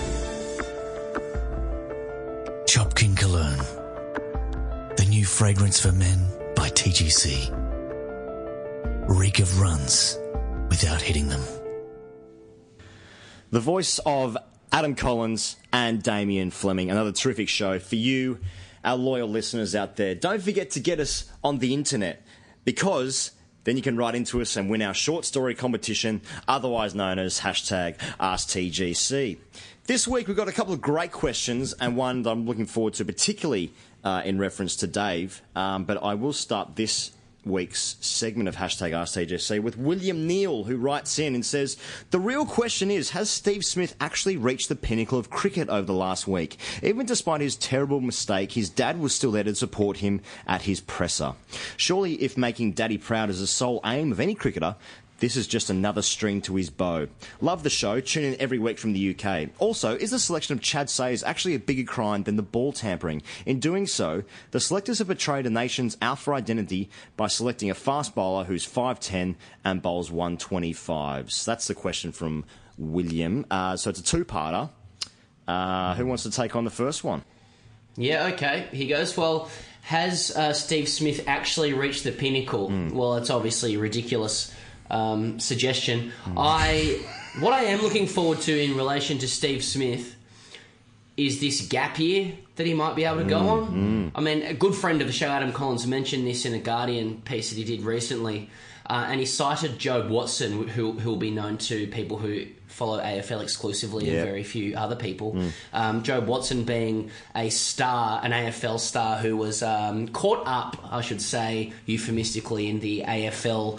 Chop King Cologne, the new fragrance for men by TGC. Reek of runs without hitting them. The voice of Adam Collins and Damien Fleming. Another terrific show for you, our loyal listeners out there. Don't forget to get us on the internet, because then you can write into us and win our short story competition, otherwise known as #AskTGC. This week we've got a couple of great questions and one that I'm looking forward to, particularly in reference to Dave. But I will start this week's segment of #AskTGC with William Neal, who writes in and says, the real question is, has Steve Smith actually reached the pinnacle of cricket over the last week? Even despite his terrible mistake, his dad was still there to support him at his presser. Surely if making daddy proud is the sole aim of any cricketer, this is just another string to his bow. Love the show. Tune in every week from the UK. Also, is the selection of Chad Sayers actually a bigger crime than the ball tampering? In doing so, the selectors have betrayed a nation's alpha identity by selecting a fast bowler who's 5'10 and bowls 125s. That's the question from William. So it's a two-parter. Who wants to take on the first one? Yeah, okay. He goes, well, has Steve Smith actually reached the pinnacle? Well, it's obviously ridiculous. Suggestion. What I am looking forward to in relation to Steve Smith is this gap year that he might be able to go on. I mean, a good friend of the show, Adam Collins, mentioned this in a Guardian piece that he did recently, and he cited Jobe Watson, who will be known to people who follow AFL exclusively and very few other people. Jobe Watson being a star, an AFL star who was caught up, I should say, euphemistically, in the AFL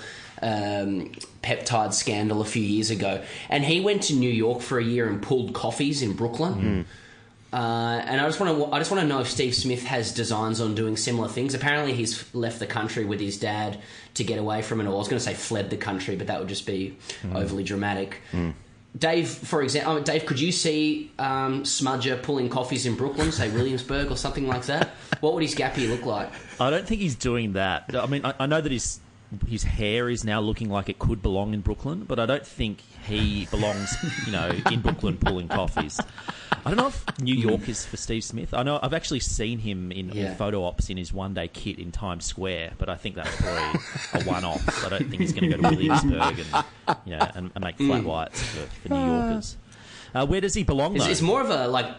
peptide scandal a few years ago, and he went to New York for a year and pulled coffees in Brooklyn. And I just want to know if Steve Smith has designs on doing similar things. Apparently, he's left the country with his dad to get away from it all. I was going to say fled the country, but that would just be overly dramatic. Dave, for example, Dave, could you see Smudger pulling coffees in Brooklyn, say Williamsburg or something like that? What would his gap year look like? I don't think he's doing that. I mean, I know that his hair is now looking like it could belong in Brooklyn, but I don't think he belongs, in Brooklyn pulling coffees. I don't know if New York is for Steve Smith. I know I've actually seen him in photo ops in his one-day kit in Times Square, but I think that's probably a one-off. I don't think he's going to go to Williamsburg and make flat whites for New Yorkers. Where does he belong, though? It's more of a,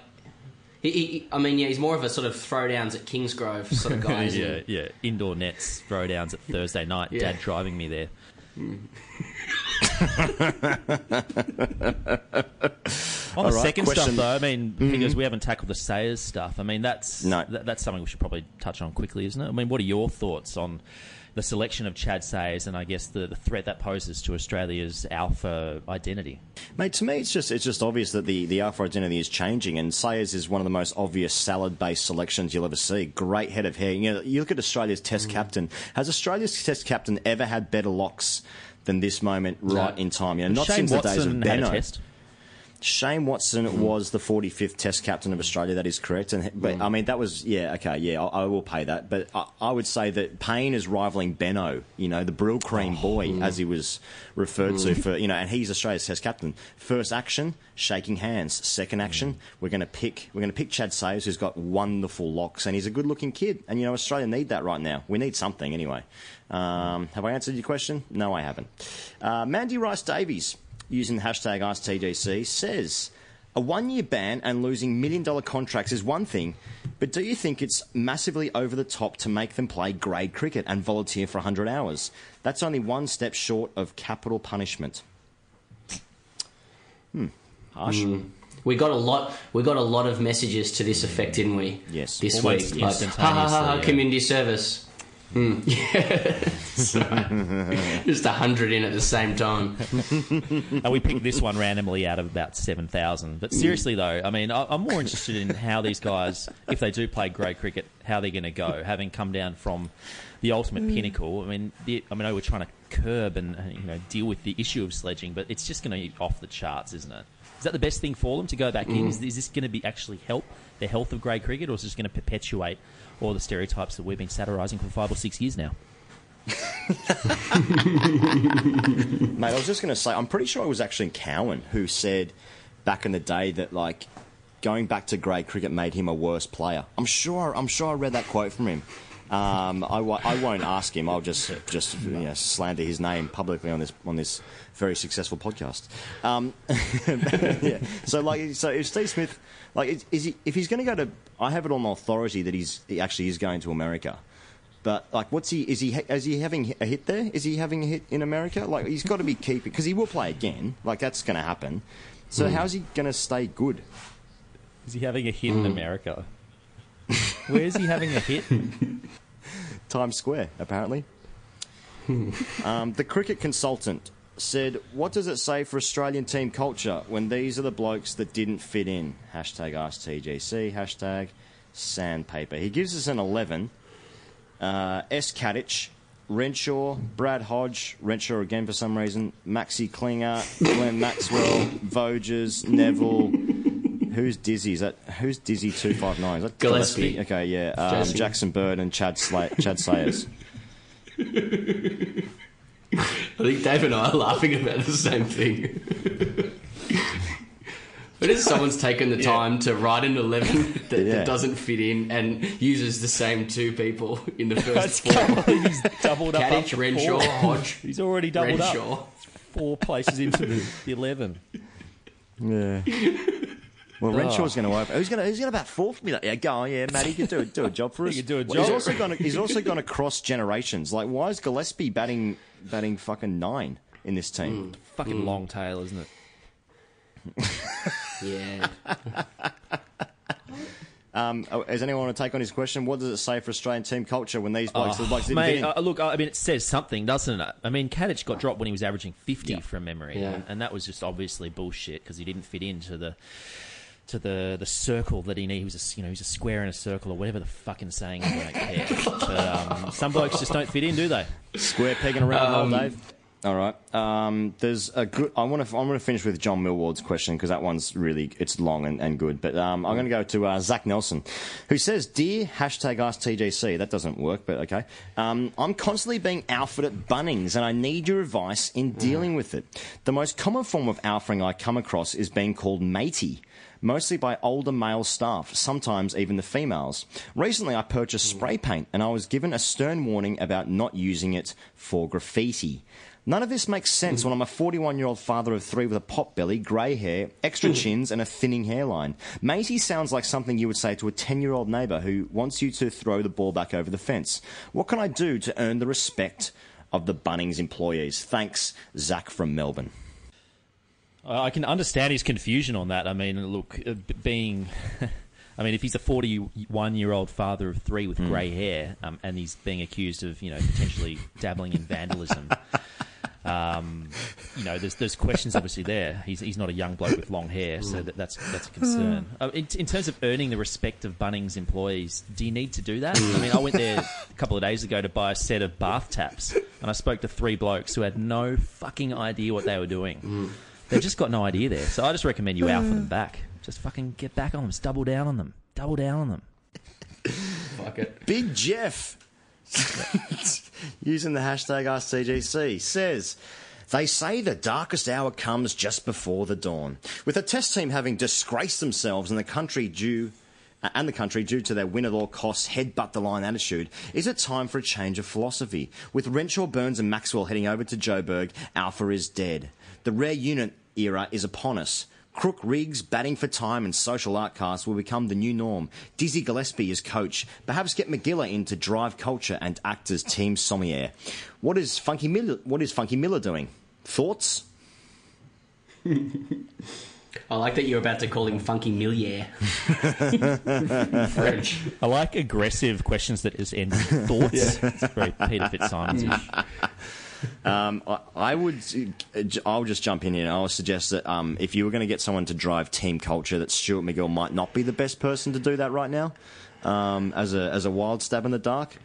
he's more of a sort of throwdowns at Kingsgrove sort of guy. yeah. Indoor nets, throwdowns at Thursday night. Yeah. Dad driving me there. On the second stuff, though, I mean, because we haven't tackled the Sayers stuff. I mean, that's something we should probably touch on quickly, isn't it? I mean, what are your thoughts on the selection of Chad Sayers and I guess the threat that poses to Australia's alpha identity? Mate, to me, it's just obvious that the alpha identity is changing, and Sayers is one of the most obvious salad-based selections you'll ever see. Great head of hair. You look at Australia's Test captain. Has Australia's Test captain ever had better locks than this moment in time? Not Shane since Watson the days of Benno. had a test. Shane Watson was the 45th Test captain of Australia. That is correct. But I mean, that was I will pay that. But I would say that Payne is rivaling Benno. The Brill Cream boy, as he was referred to for and he's Australia's Test captain. First action, shaking hands. Second action, we're going to pick Chad Sayers, who's got wonderful locks, and he's a good-looking kid. And Australia need that right now. We need something anyway. Have I answered your question? No, I haven't. Mandy Rice Davies, using the hashtag AskTGC, says, a one-year ban and losing $1 million contracts is one thing, but do you think it's massively over the top to make them play grade cricket and volunteer for 100 hours? That's only one step short of capital punishment. Harsh. We got a lot of messages to this effect, didn't we? Yes. This week. Community service. Just 100 in at the same time. And we picked this one randomly out of about 7,000. But seriously, though, I mean, I'm more interested in how these guys, if they do play grade cricket, how they're going to go, having come down from the ultimate pinnacle. I mean, I know we're trying to curb and deal with the issue of sledging, but it's just going to be off the charts, isn't it? Is that the best thing for them to go back in? Is this going to be actually help the health of grade cricket, or is this going to perpetuate all the stereotypes that we've been satirising for 5 or 6 years now? Mate, I was just going to say, I'm pretty sure it was actually Cowan who said back in the day that, going back to grade cricket made him a worse player. I'm sure I read that quote from him. I won't ask him. I'll just slander his name publicly on this very successful podcast. Yeah. So if Steve Smith, if he's going to go to, I have it on authority that he actually is going to America. But like, what's he? Is he having a hit there? Is he having a hit in America? Like, he's got to be keeping because he will play again. Like, that's going to happen. So how's he going to stay good? Is he having a hit in America? Where is he having a hit? Times Square, apparently. The cricket consultant said, "What does it say for Australian team culture when these are the blokes that didn't fit in?" #AskTGC, #sandpaper. He gives us an 11. S. Kadich, Renshaw, Brad Hodge, Renshaw again for some reason, Maxi Klinger, Glenn Maxwell, Voges, Neville. Who's Dizzy? Who's Dizzy 259? Is that Gillespie? Okay, yeah. Jackson Bird and Chad Sayers. I think Dave and I are laughing about the same thing. But if someone's taken the time to write an 11 that doesn't fit in and uses the same two people in the first four. He's doubled up. Kadich, Renshaw, Hodge. He's already doubled Renshaw. up 4 places into the 11. Yeah. Well, Renshaw's going to open. Who's going to bat fourth? Be like, yeah, go on, yeah, Matty, you can do a job for us. You can do a job. He's also going to cross generations. Like, why is Gillespie batting fucking 9 in this team? Fucking long tail, isn't it? Yeah. Does anyone want to take on his question? What does it say for Australian team culture when these blokes, mate, look, I mean, it says something, doesn't it? I mean, Kadich got dropped when he was averaging 50 from memory, and that was just obviously bullshit because he didn't fit into the circle that he needed. He was a square in a circle or whatever the fucking saying is. I don't care. But, some blokes just don't fit in, do they? Square pegging around all, Dave. All right. There's a good. I want to finish with John Millward's question because that one's really long and good. But I'm going to go to Zach Nelson, who says, "Dear #AskTGC." That doesn't work, but okay. I'm constantly being alphaed at Bunnings, and I need your advice in dealing with it. The most common form of alphaing I come across is being called matey. Mostly by older male staff, sometimes even the females. Recently, I purchased spray paint, and I was given a stern warning about not using it for graffiti. None of this makes sense when I'm a 41-year-old father of 3 with a pot belly, grey hair, extra chins, and a thinning hairline. Matey sounds like something you would say to a 10-year-old neighbour who wants you to throw the ball back over the fence. What can I do to earn the respect of the Bunnings employees? Thanks, Zach from Melbourne. I can understand his confusion on that. I mean, look, being... I mean, if he's a 41-year-old father of 3 with grey hair and he's being accused of, potentially dabbling in vandalism, there's questions obviously there. He's not a young bloke with long hair, so that's a concern. In terms of earning the respect of Bunnings employees, do you need to do that? I mean, I went there a couple of days ago to buy a set of bath taps, and I spoke to 3 blokes who had no fucking idea what they were doing. They've just got no idea there. So I just recommend you alpha them back. Just fucking get back on them. Just double down on them. Double down on them. Fuck it. Big Jeff, using the #AskTGC, says, "They say the darkest hour comes just before the dawn. With the Test team having disgraced themselves and the country due to their win-at-all-costs, headbutt-the-line attitude, is it time for a change of philosophy? With Renshaw, Burns and Maxwell heading over to Joburg, Alpha is dead. The rare unit era is upon us. Crook rigs, batting for time and social outcasts will become the new norm. Dizzy Gillespie as coach. Perhaps get McGillah in to drive culture and act as team sommelier. What is Funky Miller doing? Thoughts?" I like that you're about to call him Funky Millier. French. I like aggressive questions that just end with thoughts. It's very Peter Fitzsimons-ish. I'll just jump in here and I'll suggest that if you were going to get someone to drive team culture, that Stuart McGill might not be the best person to do that right now, as a wild stab in the dark.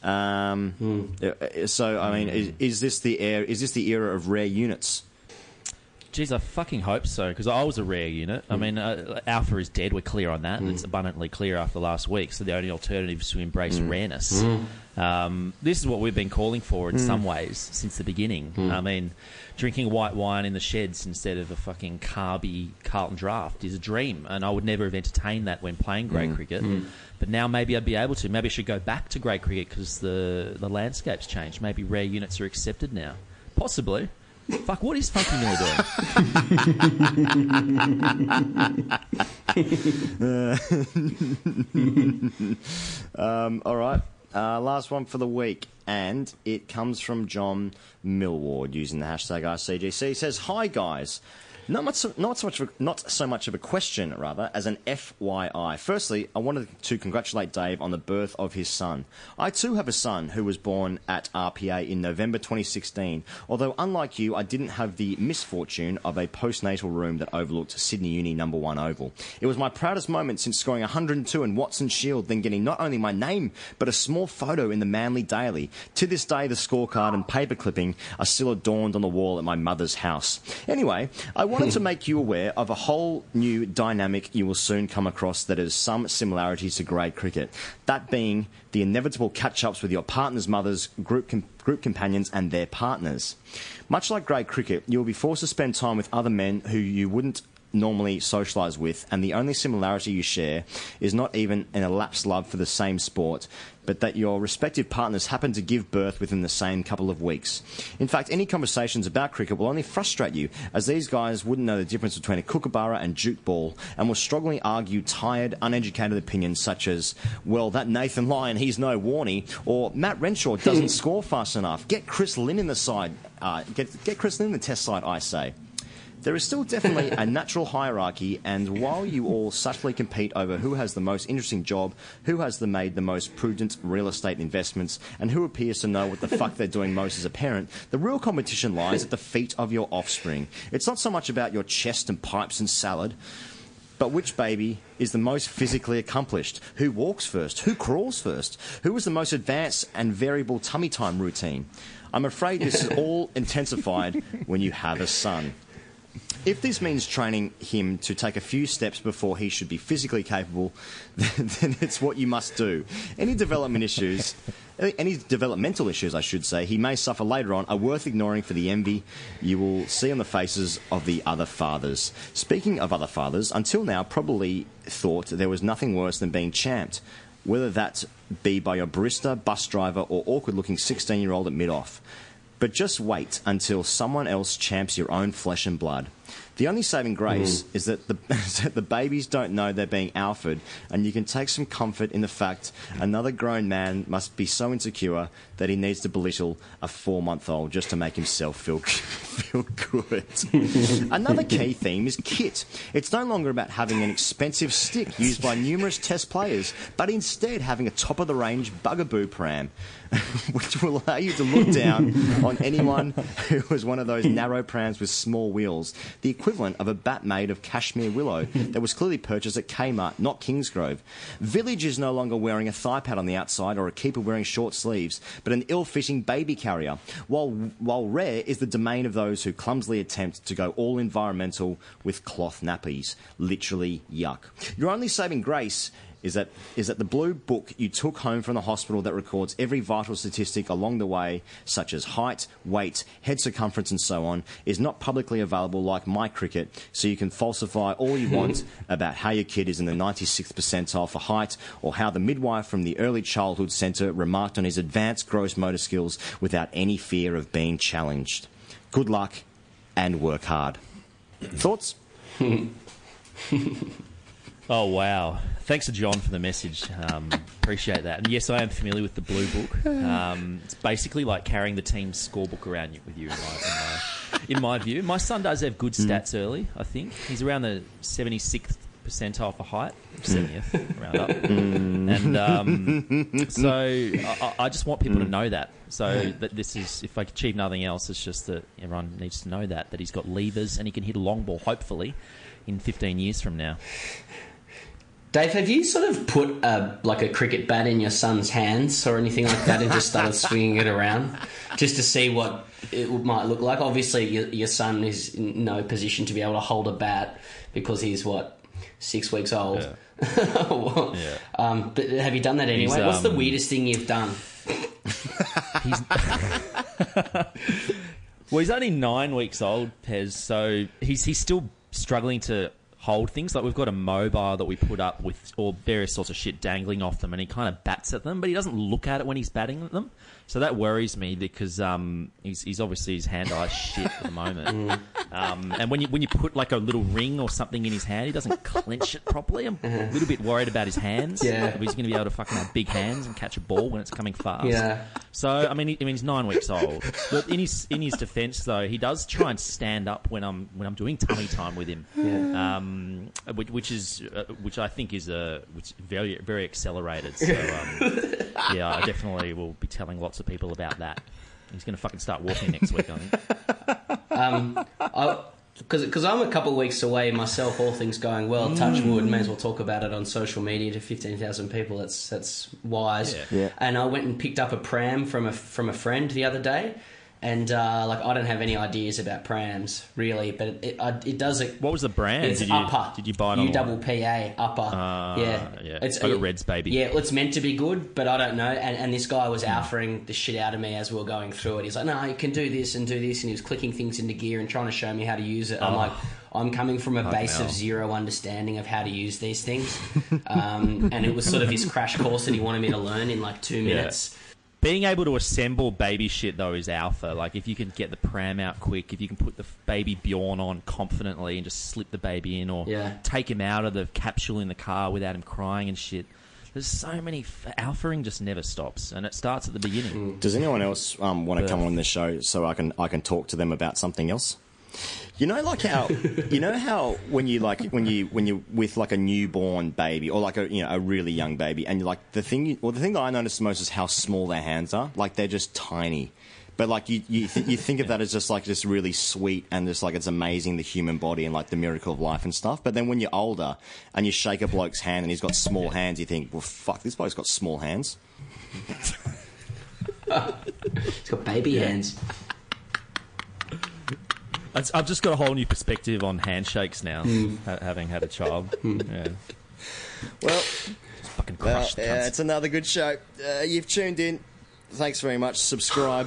So I mean, is this the era of rare units? Jeez, I fucking hope so, because I was a rare unit. I mean, Alpha is dead. We're clear on that. It's abundantly clear after last week. So the only alternative is to embrace rareness. This is what we've been calling for in some ways since the beginning. I mean, drinking white wine in the sheds instead of a fucking carby Carlton draft is a dream, and I would never have entertained that when playing grade cricket. But now maybe I'd be able to. Maybe I should go back to grade cricket because the landscape's changed. Maybe rare units are accepted now. Possibly. Fuck, what is Funky Miller doing? All right. Last one for the week, and it comes from John Millward using the hashtag RCGC. He says, "Hi guys. Not so much of a question, rather, as an FYI. Firstly, I wanted to congratulate Dave on the birth of his son. I too have a son who was born at RPA in November 2016, although unlike you, I didn't have the misfortune of a postnatal room that overlooked Sydney Uni No. 1 Oval. It was my proudest moment since scoring 102 in Watson Shield, then getting not only my name, but a small photo in the Manly Daily. To this day, the scorecard and paper clipping are still adorned on the wall at my mother's house. Anyway, I wanted to make you aware of a whole new dynamic you will soon come across that has some similarities to grade cricket. That being the inevitable catch-ups with your partner's mothers, group companions and their partners. Much like grade cricket, you will be forced to spend time with other men who you wouldn't normally socialise with, and the only similarity you share is not even an elapsed love for the same sport, but that your respective partners happen to give birth within the same couple of weeks. In fact, any conversations about cricket will only frustrate you, as these guys wouldn't know the difference between a kookaburra and jute ball, and will strongly argue tired, uneducated opinions such as, well, that Nathan Lyon, he's no Warnie, or Matt Renshaw doesn't score fast enough. Get Chris Lynn in the side. Get Chris Lynn in the test side, I say. There is still definitely a natural hierarchy, and while you all subtly compete over who has the most interesting job, who has made the most prudent real estate investments, and who appears to know what the fuck they're doing most as a parent, the real competition lies at the feet of your offspring. It's not so much about your chest and pipes and salad, but which baby is the most physically accomplished? Who walks first? Who crawls first? Who is the most advanced and variable tummy time routine? I'm afraid this is all intensified when you have a son. If this means training him to take a few steps before he should be physically capable, then it's what you must do. Any developmental issues, I should say, he may suffer later on are worth ignoring for the envy you will see on the faces of the other fathers. Speaking of other fathers, until now probably thought there was nothing worse than being champed, whether that be by your barista, bus driver or awkward-looking 16-year-old at mid-off. But just wait until someone else champs your own flesh and blood. The only saving grace is that the babies don't know they're being alphaed, and you can take some comfort in the fact another grown man must be so insecure that he needs to belittle a 4-month-old just to make himself feel good. Another key theme is kit. It's no longer about having an expensive stick used by numerous test players, but instead having a top-of-the-range bugaboo pram, which will allow you to look down on anyone who has one of those narrow prams with small wheels, the equivalent of a bat made of cashmere willow that was clearly purchased at Kmart, not Kingsgrove. Village is no longer wearing a thigh pad on the outside or a keeper wearing short sleeves, but an ill-fitting baby carrier, while rare is the domain of those who clumsily attempt to go all environmental with cloth nappies. Literally yuck. Your only saving grace is that the blue book you took home from the hospital that records every vital statistic along the way, such as height, weight, head circumference and so on, is not publicly available like MyCricket, so you can falsify all you want about how your kid is in the 96th percentile for height, or how the midwife from the Early Childhood Centre remarked on his advanced gross motor skills without any fear of being challenged. Good luck and work hard. Thoughts? Oh, wow. Thanks to John for the message. Appreciate that. And yes, I am familiar with the Blue Book. It's basically like carrying the team's scorebook around with you, in my view. My son does have good stats early, I think. He's around the 76th percentile for height, 70th, round up. And so I just want people to know that. So that this is, if I achieve nothing else, it's just that everyone needs to know that he's got levers and he can hit a long ball, hopefully, in 15 years from now. Dave, have you sort of put a cricket bat in your son's hands or anything like that and just started swinging it around just to see what it might look like? Obviously, your son is in no position to be able to hold a bat because he's, 6 weeks old? Yeah. But have you done that anyway? What's the weirdest thing you've done? Well, he's only 9 weeks old, Pez, so he's still struggling to hold things. Like we've got a mobile that we put up with all various sorts of shit dangling off them, and he kind of bats at them, but he doesn't look at it when he's batting at them. So that worries me because he's obviously his hand-eye shit at the moment. And when you put like a little ring or something in his hand, he doesn't clench it properly. I'm a little bit worried about his hands. Yeah. If he's going to be able to fucking have big hands and catch a ball when it's coming fast. Yeah. So I mean he's 9 weeks old. But in his defence though, he does try and stand up when I'm doing tummy time with him. Yeah. Which I think is very very accelerated. So yeah, I definitely will be telling lots of people about that. He's going to fucking start walking next week, I think. Because I'm a couple of weeks away myself, all things going well, touch wood, may as well talk about it on social media to 15,000 people. That's wise. Yeah. And I went and picked up a pram from a friend the other day. And I don't have any ideas about prams really, but it does. What was the brand? It's Upper. Did you buy it online? UPPA Upper. Yeah. I got Reds, baby. Yeah, it's meant to be good, but I don't know. And this guy was alphaing the shit out of me as we were going through it. He's like, "No, you can do this and do this," and he was clicking things into gear and trying to show me how to use it. I'm like, I'm coming from a base of zero understanding of how to use these things, and it was sort of his crash course that he wanted me to learn in like 2 minutes. Yeah. Being able to assemble baby shit, though, is alpha. Like, if you can get the pram out quick, if you can put the baby Bjorn on confidently and just slip the baby in, or take him out of the capsule in the car without him crying and shit. There's so many... Alphaing just never stops, and it starts at the beginning. Does anyone else want to come on this show so I can talk to them about something else? You know, like how when you're with like a newborn baby or like a really young baby, and like the thing that I notice most is how small their hands are. Like they're just tiny, but like you think of that as just really sweet and just like it's amazing, the human body and like the miracle of life and stuff. But then when you're older and you shake a bloke's hand and he's got small hands, you think, well, fuck, this bloke's got small hands. He's got baby hands. I've just got a whole new perspective on handshakes now, having had a child. Yeah. Well, fucking crushed. It's another good show. You've tuned in. Thanks very much. Subscribe.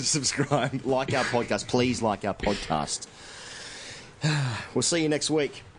Subscribe. Like our podcast. Please like our podcast. We'll see you next week.